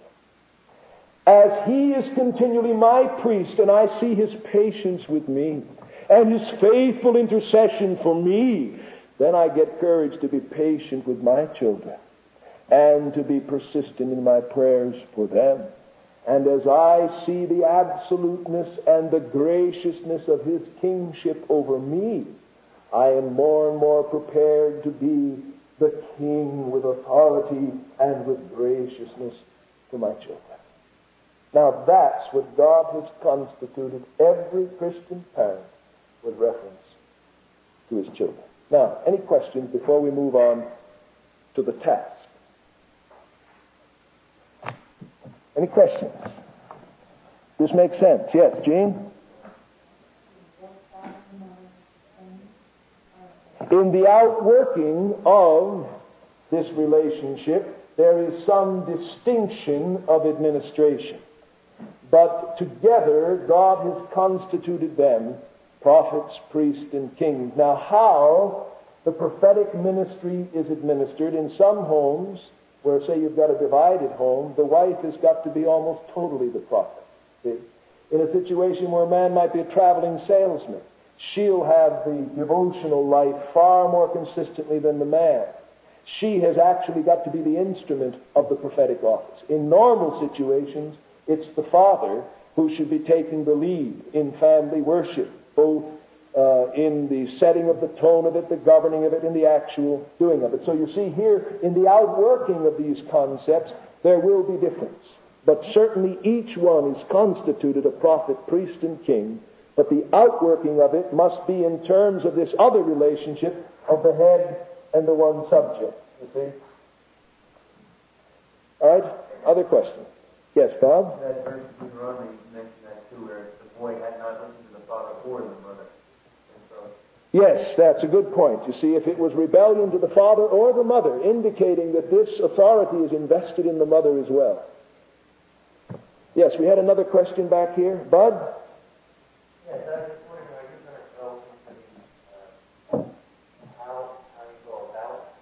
As He is continually my priest and I see His patience with me and His faithful intercession for me, then I get courage to be patient with my children and to be persistent in my prayers for them. And as I see the absoluteness and the graciousness of His kingship over me, I am more and more prepared to be the king with authority and with graciousness to my children. Now that's what God has constituted every Christian parent with reference to his children. Now, any questions before we move on to the task? Any questions? This makes sense. Yes, Jean? In the outworking of this relationship, there is some distinction of administration. But together, God has constituted them prophets, priests, and kings. Now, how the prophetic ministry is administered in some homes, where, say, you've got a divided home, the wife has got to be almost totally the prophet. See? In a situation where a man might be a traveling salesman, she'll have the devotional life far more consistently than the man. She has actually got to be the instrument of the prophetic office. In normal situations, it's the father who should be taking the lead in family worship, both Uh, in the setting of the tone of it, the governing of it, and the actual doing of it. So you see here, in the outworking of these concepts, there will be difference. But certainly each one is constituted a prophet, priest, and king. But the outworking of it must be in terms of this other relationship of the head and the one subject. You see? All right? Other question? Yes, Bob? That verse in Deuteronomy mentioned that too, where the boy had not listened to the father or the mother. Yes, that's a good point. You see, if it was rebellion to the father or the mother, indicating that this authority is invested in the mother as well. Yes, we had another question back here. Bud? Yes, I was just wondering, are you going to go into the, uh, how, how you go about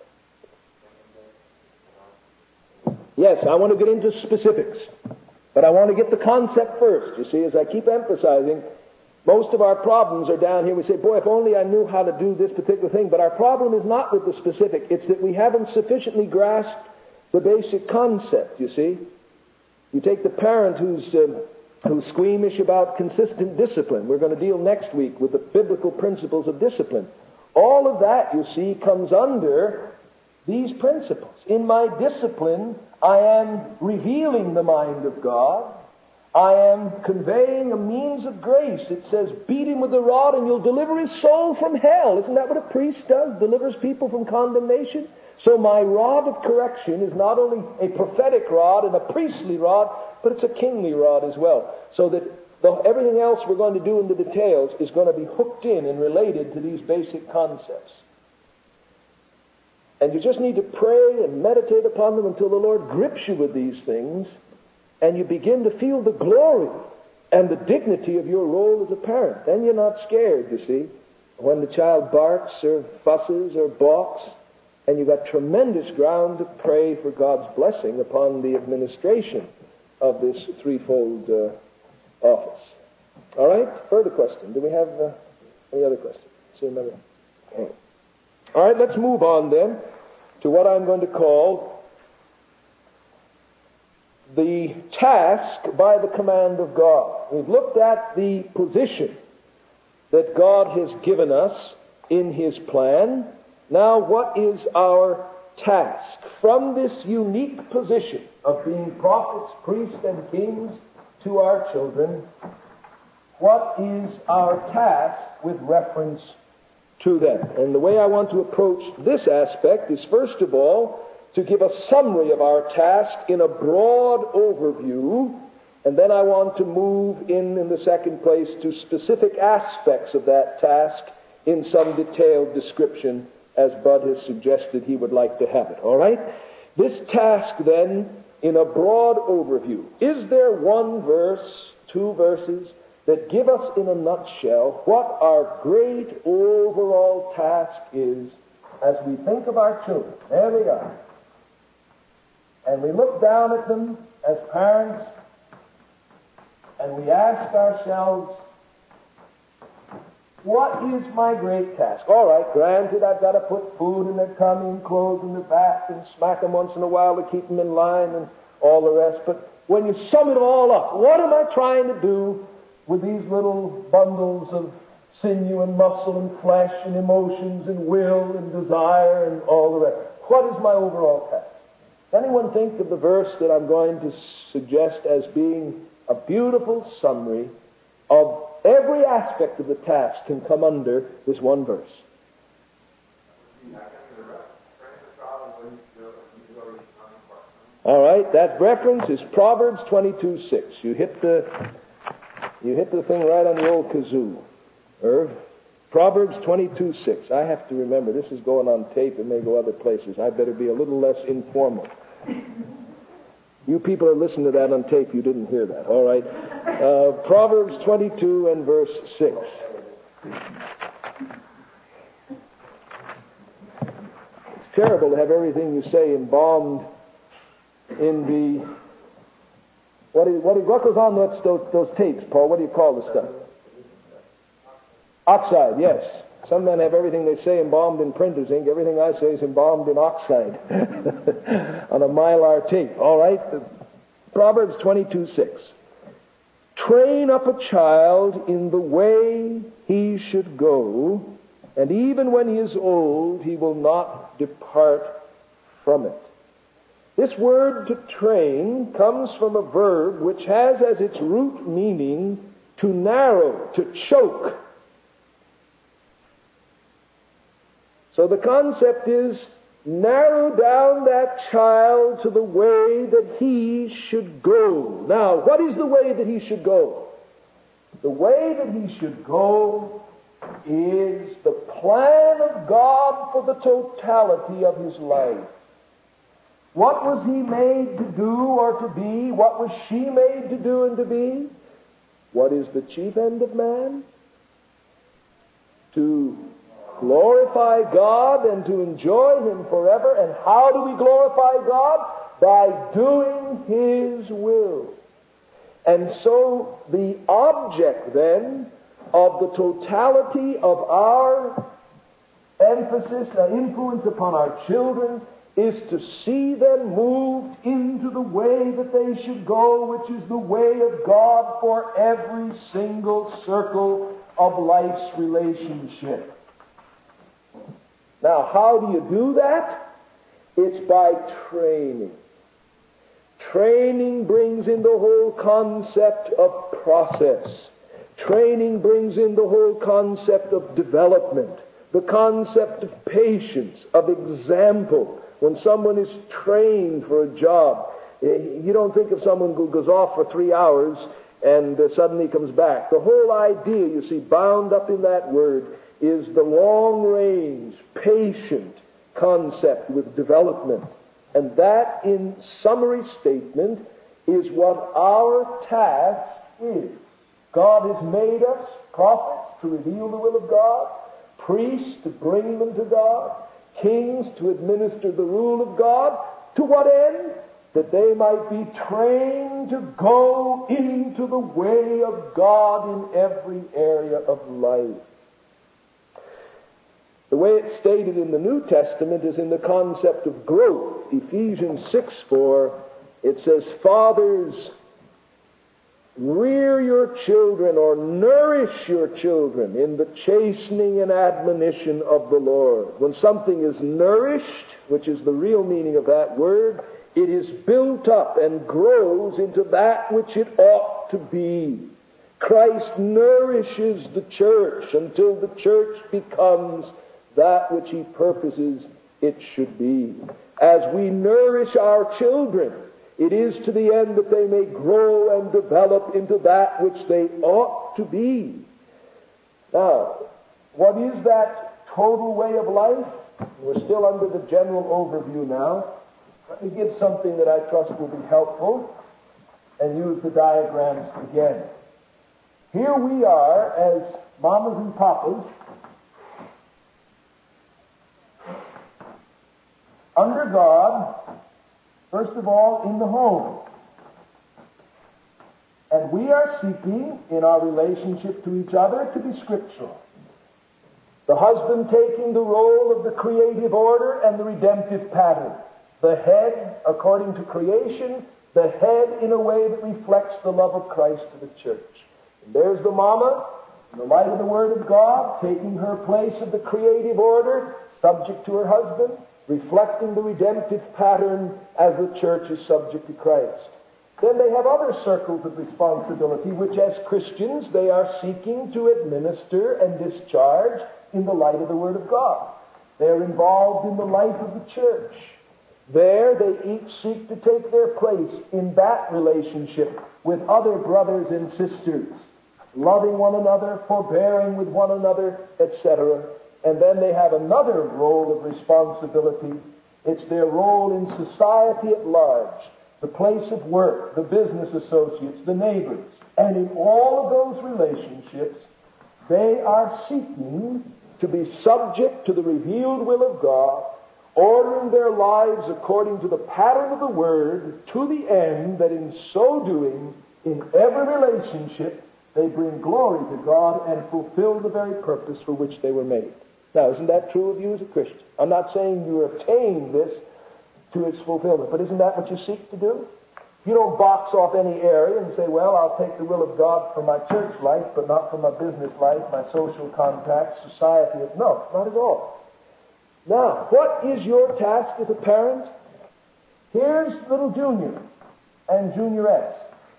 it? Yes, I want to get into specifics. But I want to get the concept first. You see, as I keep emphasizing, Most of our problems are down here. We say, boy, if only I knew how to do this particular thing. But our problem is not with the specific. It's that we haven't sufficiently grasped the basic concept, you see. You take the parent who's, uh, who's squeamish about consistent discipline. We're going to deal next week with the biblical principles of discipline. All of that, you see, comes under these principles. In my discipline, I am revealing the mind of God. I am conveying a means of grace. It says, beat him with the rod and you'll deliver his soul from hell. Isn't that what a priest does? Delivers people from condemnation? So my rod of correction is not only a prophetic rod and a priestly rod, but it's a kingly rod as well. So that the, everything else we're going to do in the details is going to be hooked in and related to these basic concepts. And you just need to pray and meditate upon them until the Lord grips you with these things, and you begin to feel the glory and the dignity of your role as a parent. Then you're not scared, you see, when the child barks or fusses or balks, and you've got tremendous ground to pray for God's blessing upon the administration of this threefold uh, office. All right, further question. Do we have uh, any other questions? See another? Okay. All right, let's move on then to what I'm going to call the task by the command of God. We've looked at the position that God has given us in His plan. Now, what is our task? From this unique position of being prophets, priests, and kings to our children, what is our task with reference to them? And the way I want to approach this aspect is, first of all, to give a summary of our task in a broad overview, and then I want to move in, in the second place, to specific aspects of that task in some detailed description, as Bud has suggested he would like to have it. All right? This task, then, in a broad overview. Is there one verse, two verses, that give us in a nutshell what our great overall task is as we think of our children? There they are. And we look down at them as parents, and we ask ourselves, what is my great task? All right, granted, I've got to put food in their tummy and clothes in their back and smack them once in a while to keep them in line and all the rest. But when you sum it all up, what am I trying to do with these little bundles of sinew and muscle and flesh and emotions and will and desire and all the rest? What is my overall task? Does anyone think of the verse that I'm going to suggest as being a beautiful summary of every aspect of the task can come under this one verse? All right, that reference is Proverbs twenty-two six. You hit the you hit the thing right on the old kazoo, Irv. Proverbs twenty-two six. I have to remember, this is going on tape. It may go other places. I better be a little less informal. You people are listening to that on tape. You didn't hear that. All right. Uh, Proverbs twenty-two and verse six. It's terrible to have everything you say embalmed in the... What, is, what, is, what goes on those, those, those tapes, Paul? What do you call the stuff? Oxide, yes. Some men have everything they say embalmed in printer's ink. Everything I say is embalmed in oxide on a mylar tape. All right? Proverbs twenty-two six. Train up a child in the way he should go, and even when he is old, he will not depart from it. This word to train comes from a verb which has as its root meaning to narrow, to choke. So the concept is, narrow down that child to the way that he should go. Now, what is the way that he should go? The way that he should go is the plan of God for the totality of his life. What was he made to do or to be? What was she made to do and to be? What is the chief end of man? To glorify God and to enjoy Him forever. And how do we glorify God? By doing His will. And so the object then of the totality of our emphasis and influence upon our children is to see them moved into the way that they should go, which is the way of God for every single circle of life's relationship. Now, how do you do that? It's by training. Training brings in the whole concept of process. Training brings in the whole concept of development, the concept of patience, of example. When someone is trained for a job, you don't think of someone who goes off for three hours and uh, suddenly comes back. The whole idea, you see, bound up in that word is the long-range, patient concept with development. And that, in summary statement, is what our task is. God has made us prophets to reveal the will of God, priests to bring them to God, kings to administer the rule of God. To what end? That they might be trained to go into the way of God in every area of life. The way it's stated in the New Testament is in the concept of growth. Ephesians six four, it says, "Fathers, rear your children," or nourish your children, "in the chastening and admonition of the Lord." When something is nourished, which is the real meaning of that word, it is built up and grows into that which it ought to be. Christ nourishes the church until the church becomes that which He purposes it should be. As we nourish our children, it is to the end that they may grow and develop into that which they ought to be. Now, what is that total way of life? We're still under the general overview now. Let me give something that I trust will be helpful and use the diagrams again. Here we are as mamas and papas under God, first of all, in the home. And we are seeking, in our relationship to each other, to be scriptural. The husband taking the role of the creative order and the redemptive pattern. The head, according to creation, the head in a way that reflects the love of Christ to the church. And there's the mama, in the light of the Word of God, taking her place of the creative order, subject to her husband, reflecting the redemptive pattern as the church is subject to Christ. Then they have other circles of responsibility which as Christians they are seeking to administer and discharge in the light of the Word of God. They are involved in the life of the church. There they each seek to take their place in that relationship with other brothers and sisters, loving one another, forbearing with one another, et cetera. And then they have another role of responsibility. It's their role in society at large, the place of work, the business associates, the neighbors. And in all of those relationships, they are seeking to be subject to the revealed will of God, ordering their lives according to the pattern of the Word, to the end that in so doing, in every relationship, they bring glory to God and fulfill the very purpose for which they were made. Now, isn't that true of you as a Christian? I'm not saying you attain this to its fulfillment, but isn't that what you seek to do? You don't box off any area and say, well, I'll take the will of God for my church life, but not for my business life, my social contacts, society. No, not at all. Now, what is your task as a parent? Here's little Junior and Junioress.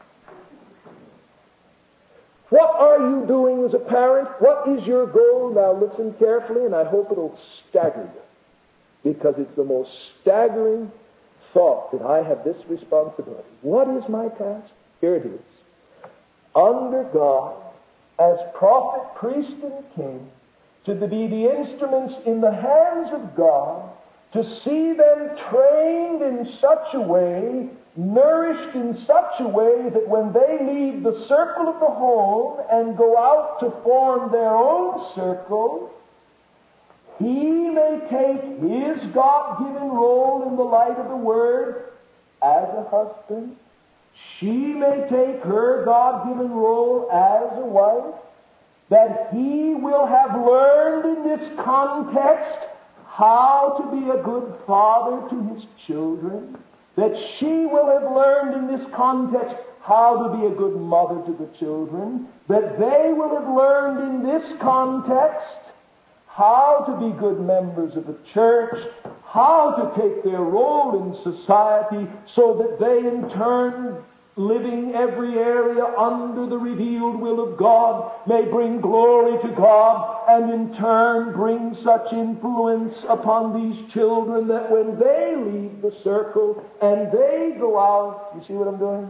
What are you doing as a parent? What is your goal? Now listen carefully, and I hope it'll stagger you, because it's the most staggering thought that I have this responsibility. What is my task? Here it is. Under God, as prophet, priest, and king, to be the instruments in the hands of God, to see them trained in such a way, nourished in such a way that when they leave the circle of the home and go out to form their own circle, he may take his God-given role in the light of the Word as a husband. She may take her God-given role as a wife. that he will have learned in this context how to be a good father to his children, that she will have learned in this context how to be a good mother to the children, that they will have learned in this context how to be good members of the church, how to take their role in society, so that they in turn, living every area under the revealed will of God, may bring glory to God, and in turn bring such influence upon these children that when they leave the circle and they go out, you see what I'm doing?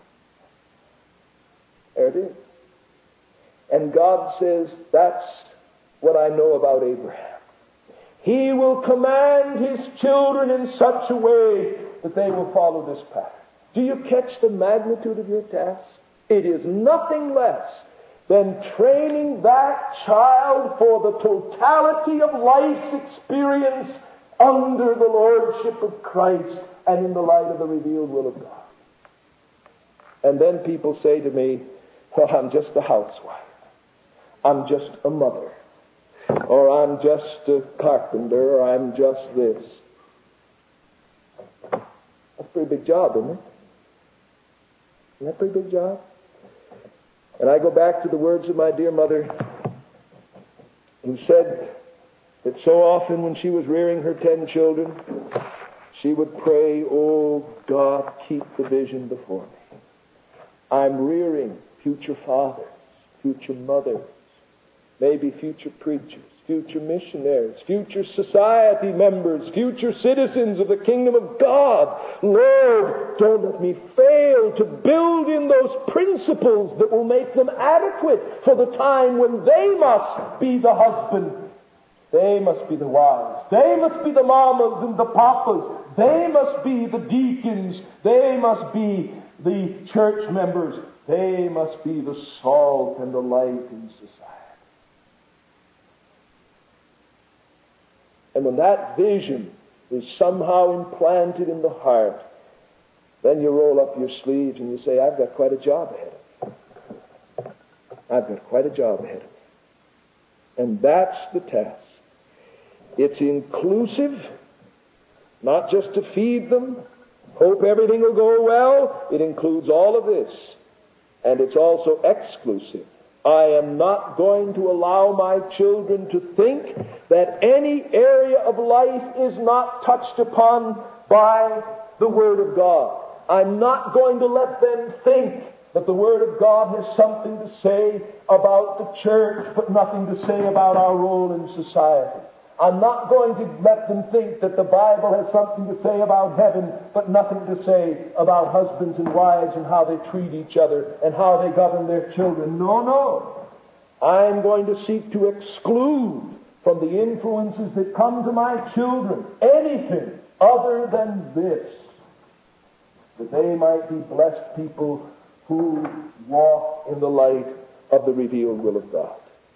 There it is. And God says, that's what I know about Abraham. He will command his children in such a way that they will follow this path. Do you catch the magnitude of your task? It is nothing less than training that child for the totality of life's experience under the lordship of Christ and in the light of the revealed will of God. And then people say to me, well, I'm just a housewife. I'm just a mother. Or I'm just a carpenter, or I'm just this. That's a pretty big job, isn't it? Isn't that a pretty big job? And I go back to the words of my dear mother, who said that so often when she was rearing her ten children, she would pray, oh God, keep the vision before me. I'm rearing future fathers, future mothers, maybe future preachers, future missionaries, future society members, future citizens of the kingdom of God. Lord, don't let me fail to build in those principles that will make them adequate for the time when they must be the husband. They must be the wives. They must be the mamas and the papas. They must be the deacons. They must be the church members. They must be the salt and the light in society. And when that vision is somehow implanted in the heart, then you roll up your sleeves and you say, I've got quite a job ahead of me. I've got quite a job ahead of me. And that's the task. It's inclusive, not just to feed them, hope everything will go well. It includes all of this. And it's also exclusive. I am not going to allow my children to think that any area of life is not touched upon by the Word of God. I'm not going to let them think that the Word of God has something to say about the church, but nothing to say about our role in society. I'm not going to let them think that the Bible has something to say about heaven, but nothing to say about husbands and wives and how they treat each other and how they govern their children. No, no. I'm going to seek to exclude from the influences that come to my children anything other than this, that they might be blessed people who walk in the light of the revealed will of God.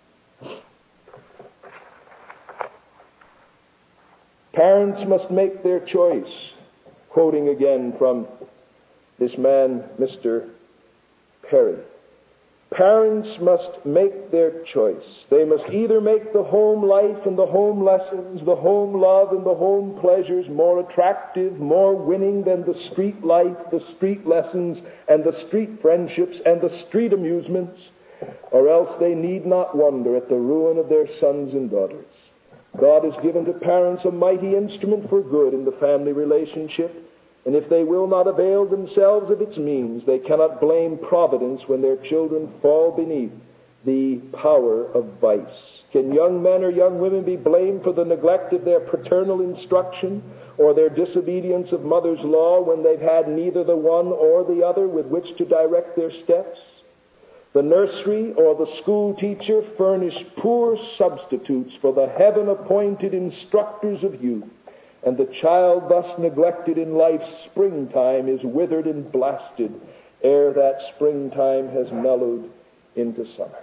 Parents must make their choice. Quoting again from this man, Mister Perry. Parents must make their choice. They must either make the home life and the home lessons, the home love and the home pleasures more attractive, more winning than the street life, the street lessons, and the street friendships, and the street amusements, or else they need not wonder at the ruin of their sons and daughters. God has given to parents a mighty instrument for good in the family relationship, and if they will not avail themselves of its means, they cannot blame Providence when their children fall beneath the power of vice. Can young men or young women be blamed for the neglect of their paternal instruction or their disobedience of mother's law when they've had neither the one or the other with which to direct their steps? The nursery or the school teacher furnish poor substitutes for the heaven-appointed instructors of youth, and the child thus neglected in life's springtime is withered and blasted ere that springtime has mellowed into summer.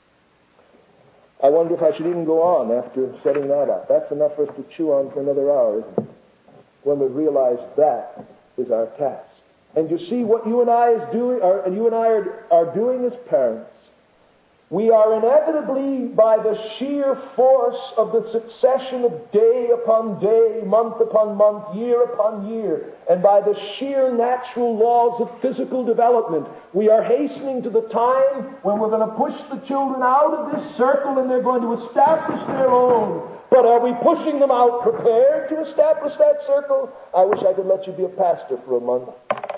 I wonder if I should even go on after setting that up. That's enough for us to chew on for another hour, isn't it? When we realize that is our task. And you see what you and I is doing, or, and you and I are, are doing as parents, We are inevitably, by the sheer force of the succession of day upon day, month upon month, year upon year, and by the sheer natural laws of physical development, we are hastening to the time when we're going to push the children out of this circle and they're going to establish their own. But are we pushing them out prepared to establish that circle? I wish I could let you be a pastor for a month.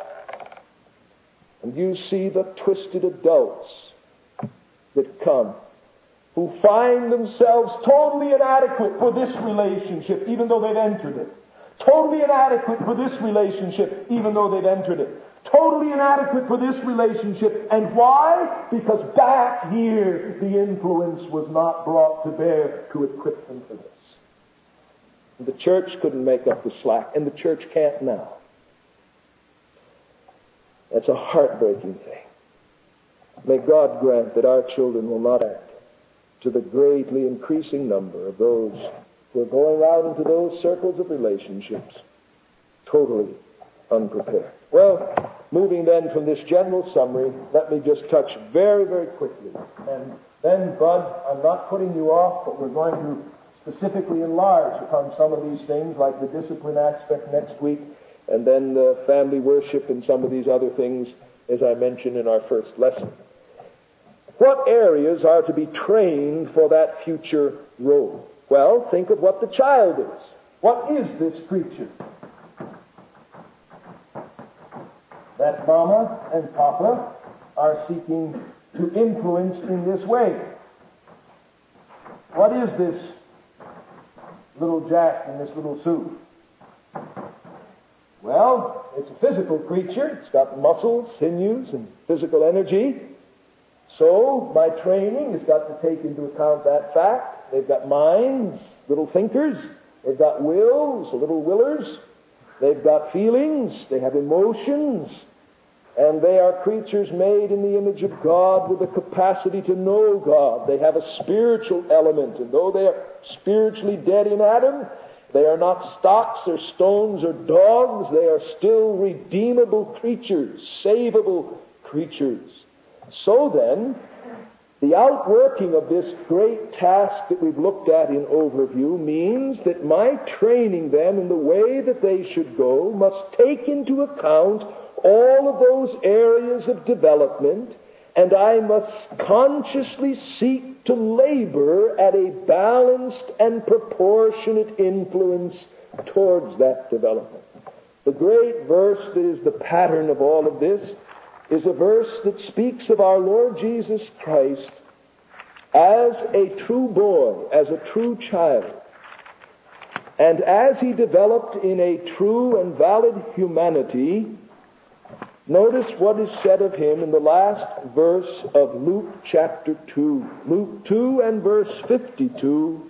And you see the twisted adults that come, who find themselves totally inadequate for this relationship, even though they've entered it. Totally inadequate for this relationship, even though they've entered it. Totally inadequate for this relationship. And why? Because back here, the influence was not brought to bear to equip them for this. And the church couldn't make up the slack, and the church can't now. That's a heartbreaking thing. May God grant that our children will not act to the greatly increasing number of those who are going out into those circles of relationships totally unprepared. Well, moving then from this general summary, let me just touch very, very quickly. And then, Bud, I'm not putting you off, but we're going to specifically enlarge upon some of these things, like the discipline aspect next week, and then the family worship and some of these other things, as I mentioned in our first lesson. What areas are to be trained for that future role? Well, think of what the child is. What is this creature? That Mama and Papa are seeking to influence in this way. What is this little Jack and this little Sue? Well, it's a physical creature. It's got muscles, sinews, and physical energy. So, my training has got to take into account that fact. They've got minds, little thinkers. They've got wills, little willers. They've got feelings. They have emotions. And they are creatures made in the image of God with the capacity to know God. They have a spiritual element. And though they are spiritually dead in Adam, they are not stocks or stones or dogs. They are still redeemable creatures, savable creatures. So then, the outworking of this great task that we've looked at in overview means that my training them in the way that they should go must take into account all of those areas of development, and I must consciously seek to labor at a balanced and proportionate influence towards that development. The great verse that is the pattern of all of this is a verse that speaks of our Lord Jesus Christ as a true boy, as a true child. And as he developed in a true and valid humanity, notice what is said of him in the last verse of Luke chapter two. Luke two and verse fifty-two.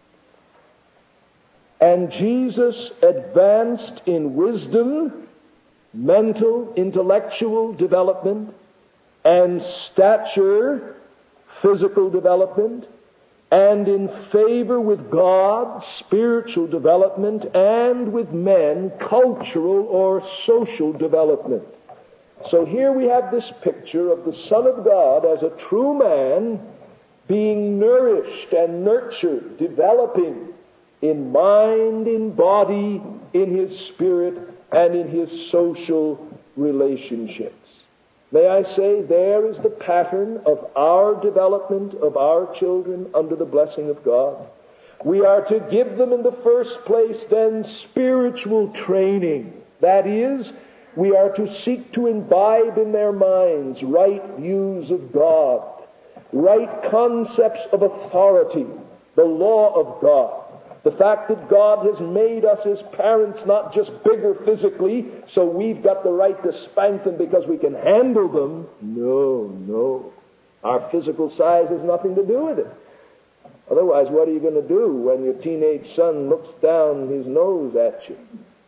And Jesus advanced in wisdom, mental, intellectual development, and stature, physical development, and in favor with God, spiritual development, and with men, cultural or social development. So here we have this picture of the Son of God as a true man being nourished and nurtured, developing in mind, in body, in his spirit, and in his social relationships. May I say, there is the pattern of our development of our children under the blessing of God. We are to give them in the first place then spiritual training. That is, we are to seek to imbibe in their minds right views of God, right concepts of authority, the law of God. The fact that God has made us as parents not just bigger physically, so we've got the right to spank them because we can handle them. No, no. Our physical size has nothing to do with it. Otherwise, what are you going to do when your teenage son looks down his nose at you?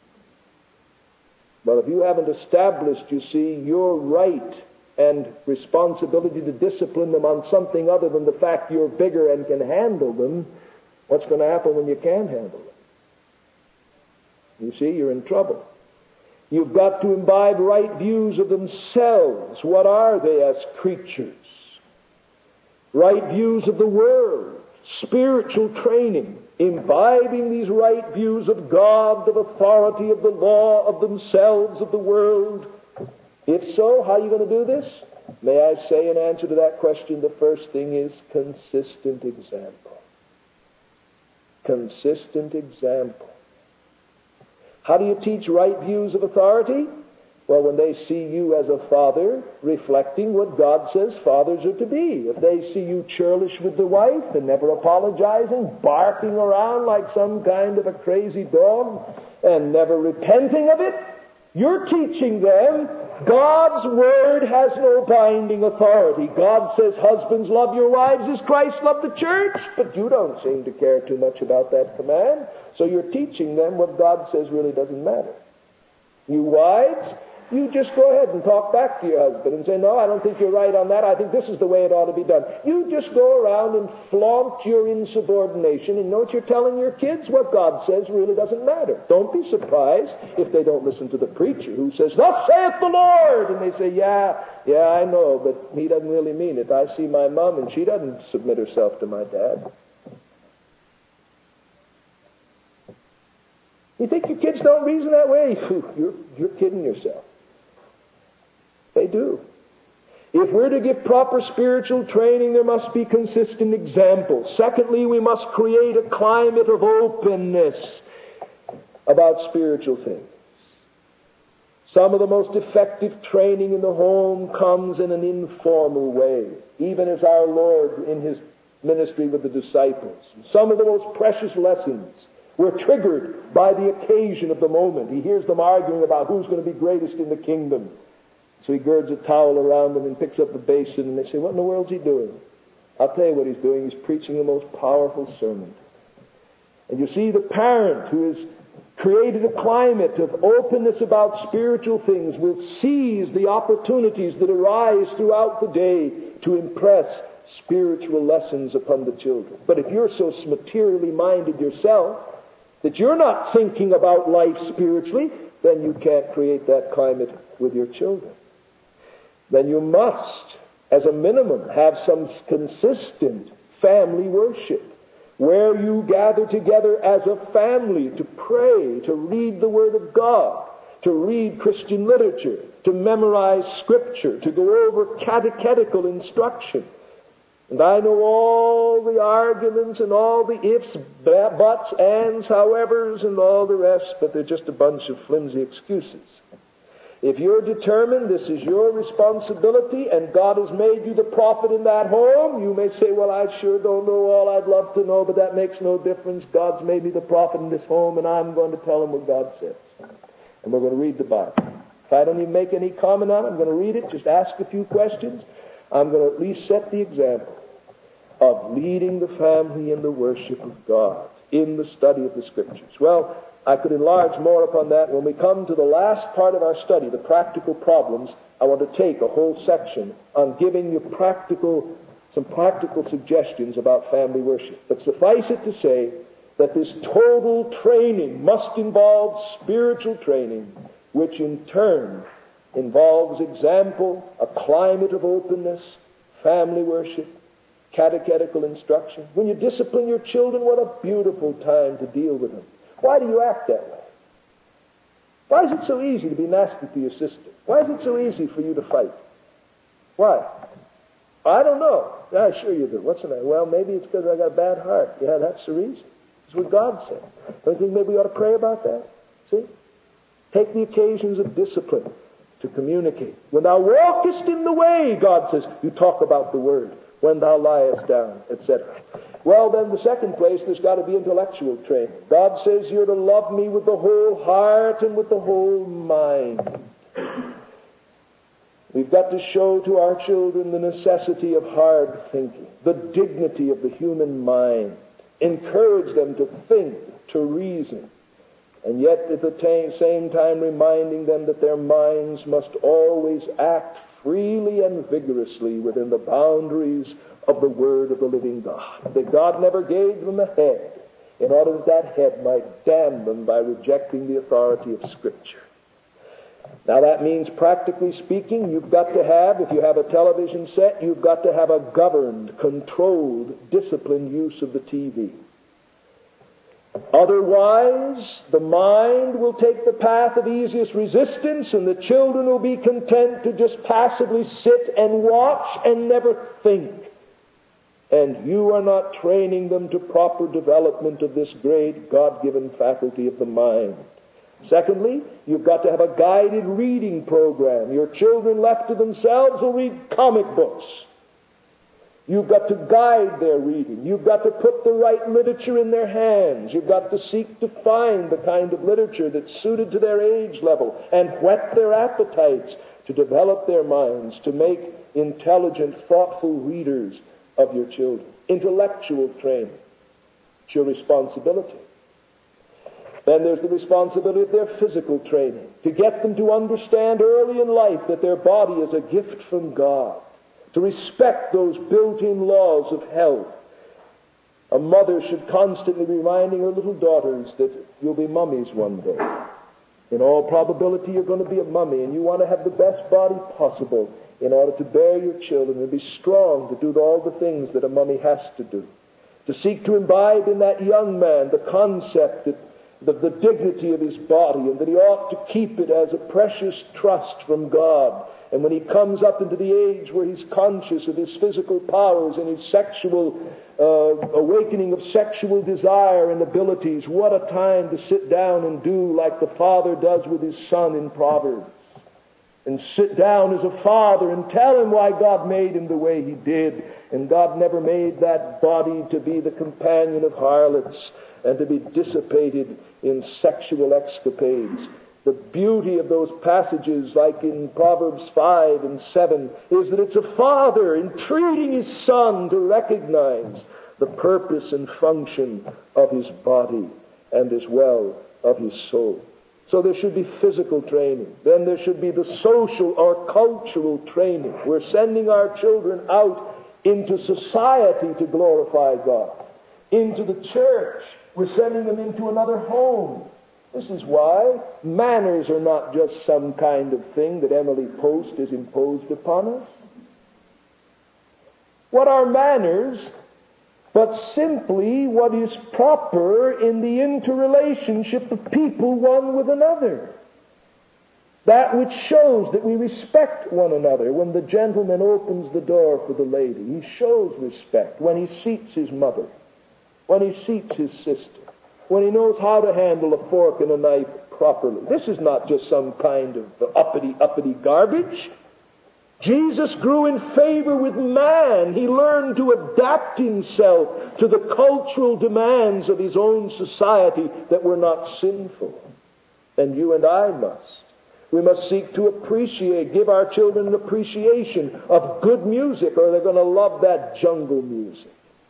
Well, if you haven't established, you see, your right and responsibility to discipline them on something other than the fact you're bigger and can handle them, what's going to happen when you can't handle them? You see, you're in trouble. You've got to imbibe right views of themselves. What are they as creatures? right views of the world, spiritual training, imbibing these right views of God, of authority, of the law, of themselves, of the world. If so, how are you going to do this? May I say in answer to that question, the first thing is consistent example. Consistent example. How do you teach right views of authority? Well, when they see you as a father reflecting what God says fathers are to be. If they see you churlish with the wife and never apologizing, barking around like some kind of a crazy dog and never repenting of it, you're teaching them God's word has no binding authority. God says, husbands, love your wives as Christ loved the church. But you don't seem to care too much about that command. So you're teaching them what God says really doesn't matter. You wives, you just go ahead and talk back to your husband and say, no, I don't think you're right on that. I think this is the way it ought to be done. You just go around and flaunt your insubordination, and you know what you're telling your kids? What God says really doesn't matter. Don't be surprised if they don't listen to the preacher who says, thus saith the Lord. And they say, yeah, yeah, I know, but he doesn't really mean it. I see my mom, and she doesn't submit herself to my dad. You think your kids don't reason that way? You're, you're kidding yourself. They do. If we're to give proper spiritual training, there must be consistent examples. Secondly, we must create a climate of openness about spiritual things. Some of the most effective training in the home comes in an informal way, even as our Lord in His ministry with the disciples. Some of the most precious lessons were triggered by the occasion of the moment. He hears them arguing about who's going to be greatest in the kingdom. So he girds a towel around them and picks up the basin, and they say, what in the world's he doing? I'll tell you what he's doing. He's preaching the most powerful sermon. And you see, the parent who has created a climate of openness about spiritual things will seize the opportunities that arise throughout the day to impress spiritual lessons upon the children. But if you're so materially minded yourself that you're not thinking about life spiritually, then you can't create that climate with your children. Then you must, as a minimum, have some consistent family worship where you gather together as a family to pray, to read the Word of God, to read Christian literature, to memorize Scripture, to go over catechetical instruction. And I know all the arguments and all the ifs, buts, ands, howevers, and all the rest, but they're just a bunch of flimsy excuses. If you're determined this is your responsibility and God has made you the prophet in that home, you may say, well, I sure don't know all I'd love to know, but that makes no difference. God's made me the prophet in this home, and I'm going to tell him what God says. And we're going to read the Bible. If I don't even make any comment on it, I'm going to read it, just ask a few questions. I'm going to at least set the example of leading the family in the worship of God, in the study of the Scriptures. Well, I could enlarge more upon that. When we come to the last part of our study, the practical problems, I want to take a whole section on giving you practical, some practical suggestions about family worship. But suffice it to say that this total training must involve spiritual training, which in turn involves example, a climate of openness, family worship, catechetical instruction. When you discipline your children, what a beautiful time to deal with them. Why do you act that way? Why is it so easy to be nasty to your sister? Why is it so easy for you to fight? Why? I don't know. Yeah, sure you do. What's the matter? Well, maybe it's because I got a bad heart. Yeah, that's the reason. That's what God said. Don't you think maybe we ought to pray about that? See? Take the occasions of discipline to communicate. When thou walkest in the way, God says, you talk about the Word. When thou liest down, et cetera. Well, then, the second place, there's got to be intellectual training. God says you're to love me with the whole heart and with the whole mind. We've got to show to our children the necessity of hard thinking, the dignity of the human mind. Encourage them to think, to reason, and yet at the t- same time reminding them that their minds must always act freely and vigorously within the boundaries of the Word of the living God. That God never gave them a head in order that that head might damn them by rejecting the authority of Scripture. Now that means, practically speaking, you've got to have, if you have a television set, you've got to have a governed, controlled, disciplined use of the T V. Otherwise, the mind will take the path of easiest resistance, and the children will be content to just passively sit and watch and never think. And you are not training them to proper development of this great God-given faculty of the mind. Secondly, you've got to have a guided reading program. Your children left to themselves will read comic books. You've got to guide their reading. You've got to put the right literature in their hands. You've got to seek to find the kind of literature that's suited to their age level and whet their appetites to develop their minds, to make intelligent, thoughtful readers of your children. Intellectual training. It's your responsibility. Then there's the responsibility of their physical training, to get them to understand early in life that their body is a gift from God, to respect those built-in laws of health. A mother should constantly be reminding her little daughters that you'll be mummies one day. In all probability, you're going to be a mummy, and you want to have the best body possible in order to bear your children and be strong to do all the things that a mummy has to do. To seek to imbibe in that young man the concept that the, the dignity of his body, and that he ought to keep it as a precious trust from God. And when he comes up into the age where he's conscious of his physical powers and his sexual uh, awakening of sexual desire and abilities, what a time to sit down and do like the father does with his son in Proverbs. And sit down as a father and tell him why God made him the way he did. And God never made that body to be the companion of harlots and to be dissipated in sexual escapades. The beauty of those passages, like in Proverbs five and seven, is that it's a father entreating his son to recognize the purpose and function of his body and as well of his soul. So there should be physical training. Then there should be the social or cultural training. We're sending our children out into society to glorify God. Into the church. We're sending them into another home. This is why manners are not just some kind of thing that Emily Post has imposed upon us. What are manners but simply what is proper in the interrelationship of people one with another? That which shows that we respect one another. When the gentleman opens the door for the lady, he shows respect. When he seats his mother, when he seats his sister, when he knows how to handle a fork and a knife properly. This is not just some kind of uppity, uppity garbage. Jesus grew in favor with man. He learned to adapt himself to the cultural demands of his own society that were not sinful. And you and I must. We must seek to appreciate, give our children an appreciation of good music, or they're going to love that jungle music.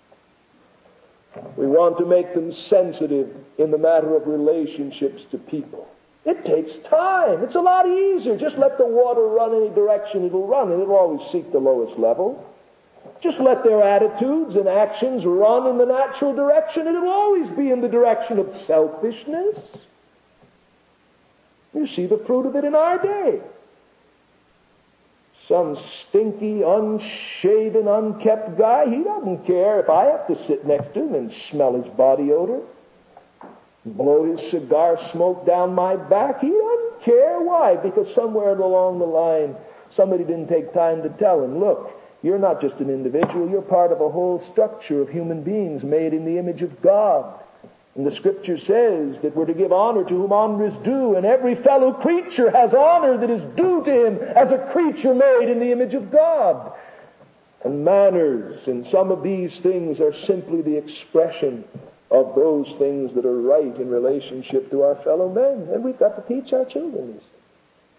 We want to make them sensitive in the matter of relationships to people. It takes time. It's a lot easier. Just let the water run any direction it'll run, and it'll always seek the lowest level. Just let their attitudes and actions run in the natural direction, and it'll always be in the direction of selfishness. You see the fruit of it in our day. Some stinky, unshaven, unkept guy, he doesn't care if I have to sit next to him and smell his body odor, blow his cigar smoke down my back. He doesn't care. Why? Because somewhere along the line, somebody didn't take time to tell him, look, you're not just an individual, you're part of a whole structure of human beings made in the image of God. And the Scripture says that we're to give honor to whom honor is due, and every fellow creature has honor that is due to him as a creature made in the image of God. And manners and some of these things are simply the expression of those things that are right in relationship to our fellow men. And we've got to teach our children these things.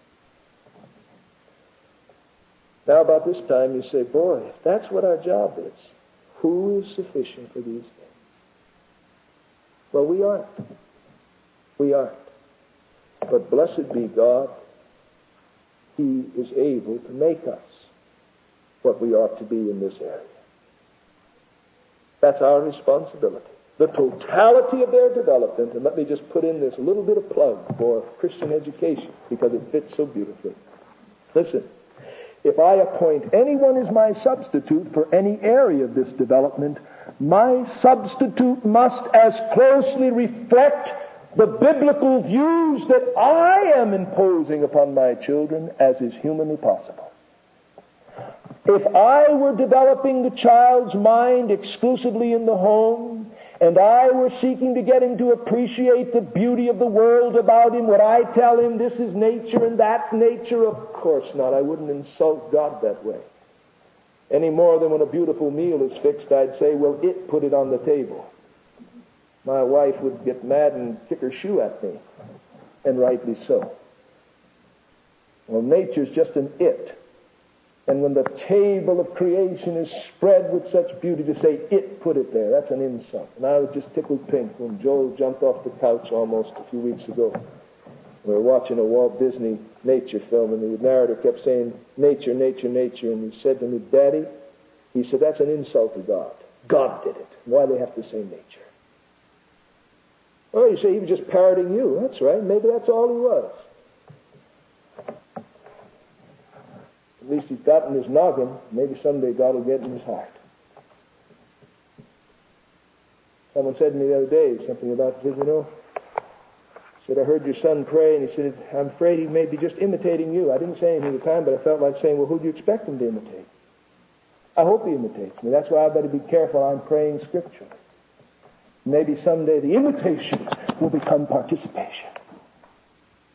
Now about this time you say, boy, if that's what our job is, who is sufficient for these things? Well, we aren't. We aren't. But blessed be God, He is able to make us what we ought to be in this area. That's our responsibility. the totality of their development. And let me just put in this little bit of plug for Christian education, because it fits so beautifully. Listen, if I appoint anyone as my substitute for any area of this development, my substitute must as closely reflect the biblical views that I am imposing upon my children as is humanly possible. If I were developing the child's mind exclusively in the home, and I were seeking to get him to appreciate the beauty of the world about him, would I tell him this is nature and that's nature? Of course not. I wouldn't insult God that way. Any more than when a beautiful meal is fixed, I'd say, well, it put it on the table. My wife would get mad and kick her shoe at me, and rightly so. Well, nature's just an it. And when the table of creation is spread with such beauty, to say it put it there, that's an insult. And I was just tickled pink when Joel jumped off the couch almost a few weeks ago. We were watching a Walt Disney nature film, and the narrator kept saying, nature, nature, nature. And he said to me, Daddy, he said, that's an insult to God. God did it. Why do they have to say nature? Oh, you say he was just parroting you. That's right. Maybe that's all he was. At least he's got in his noggin. Maybe someday God will get in his heart. Someone said to me the other day something about, you know, said, I heard your son pray, and he said, I'm afraid he may be just imitating you. I didn't say anything at the time, but I felt like saying, well, who do you expect him to imitate? I hope he imitates me. That's why I better be careful I'm praying scripturally. Maybe someday the imitation will become participation.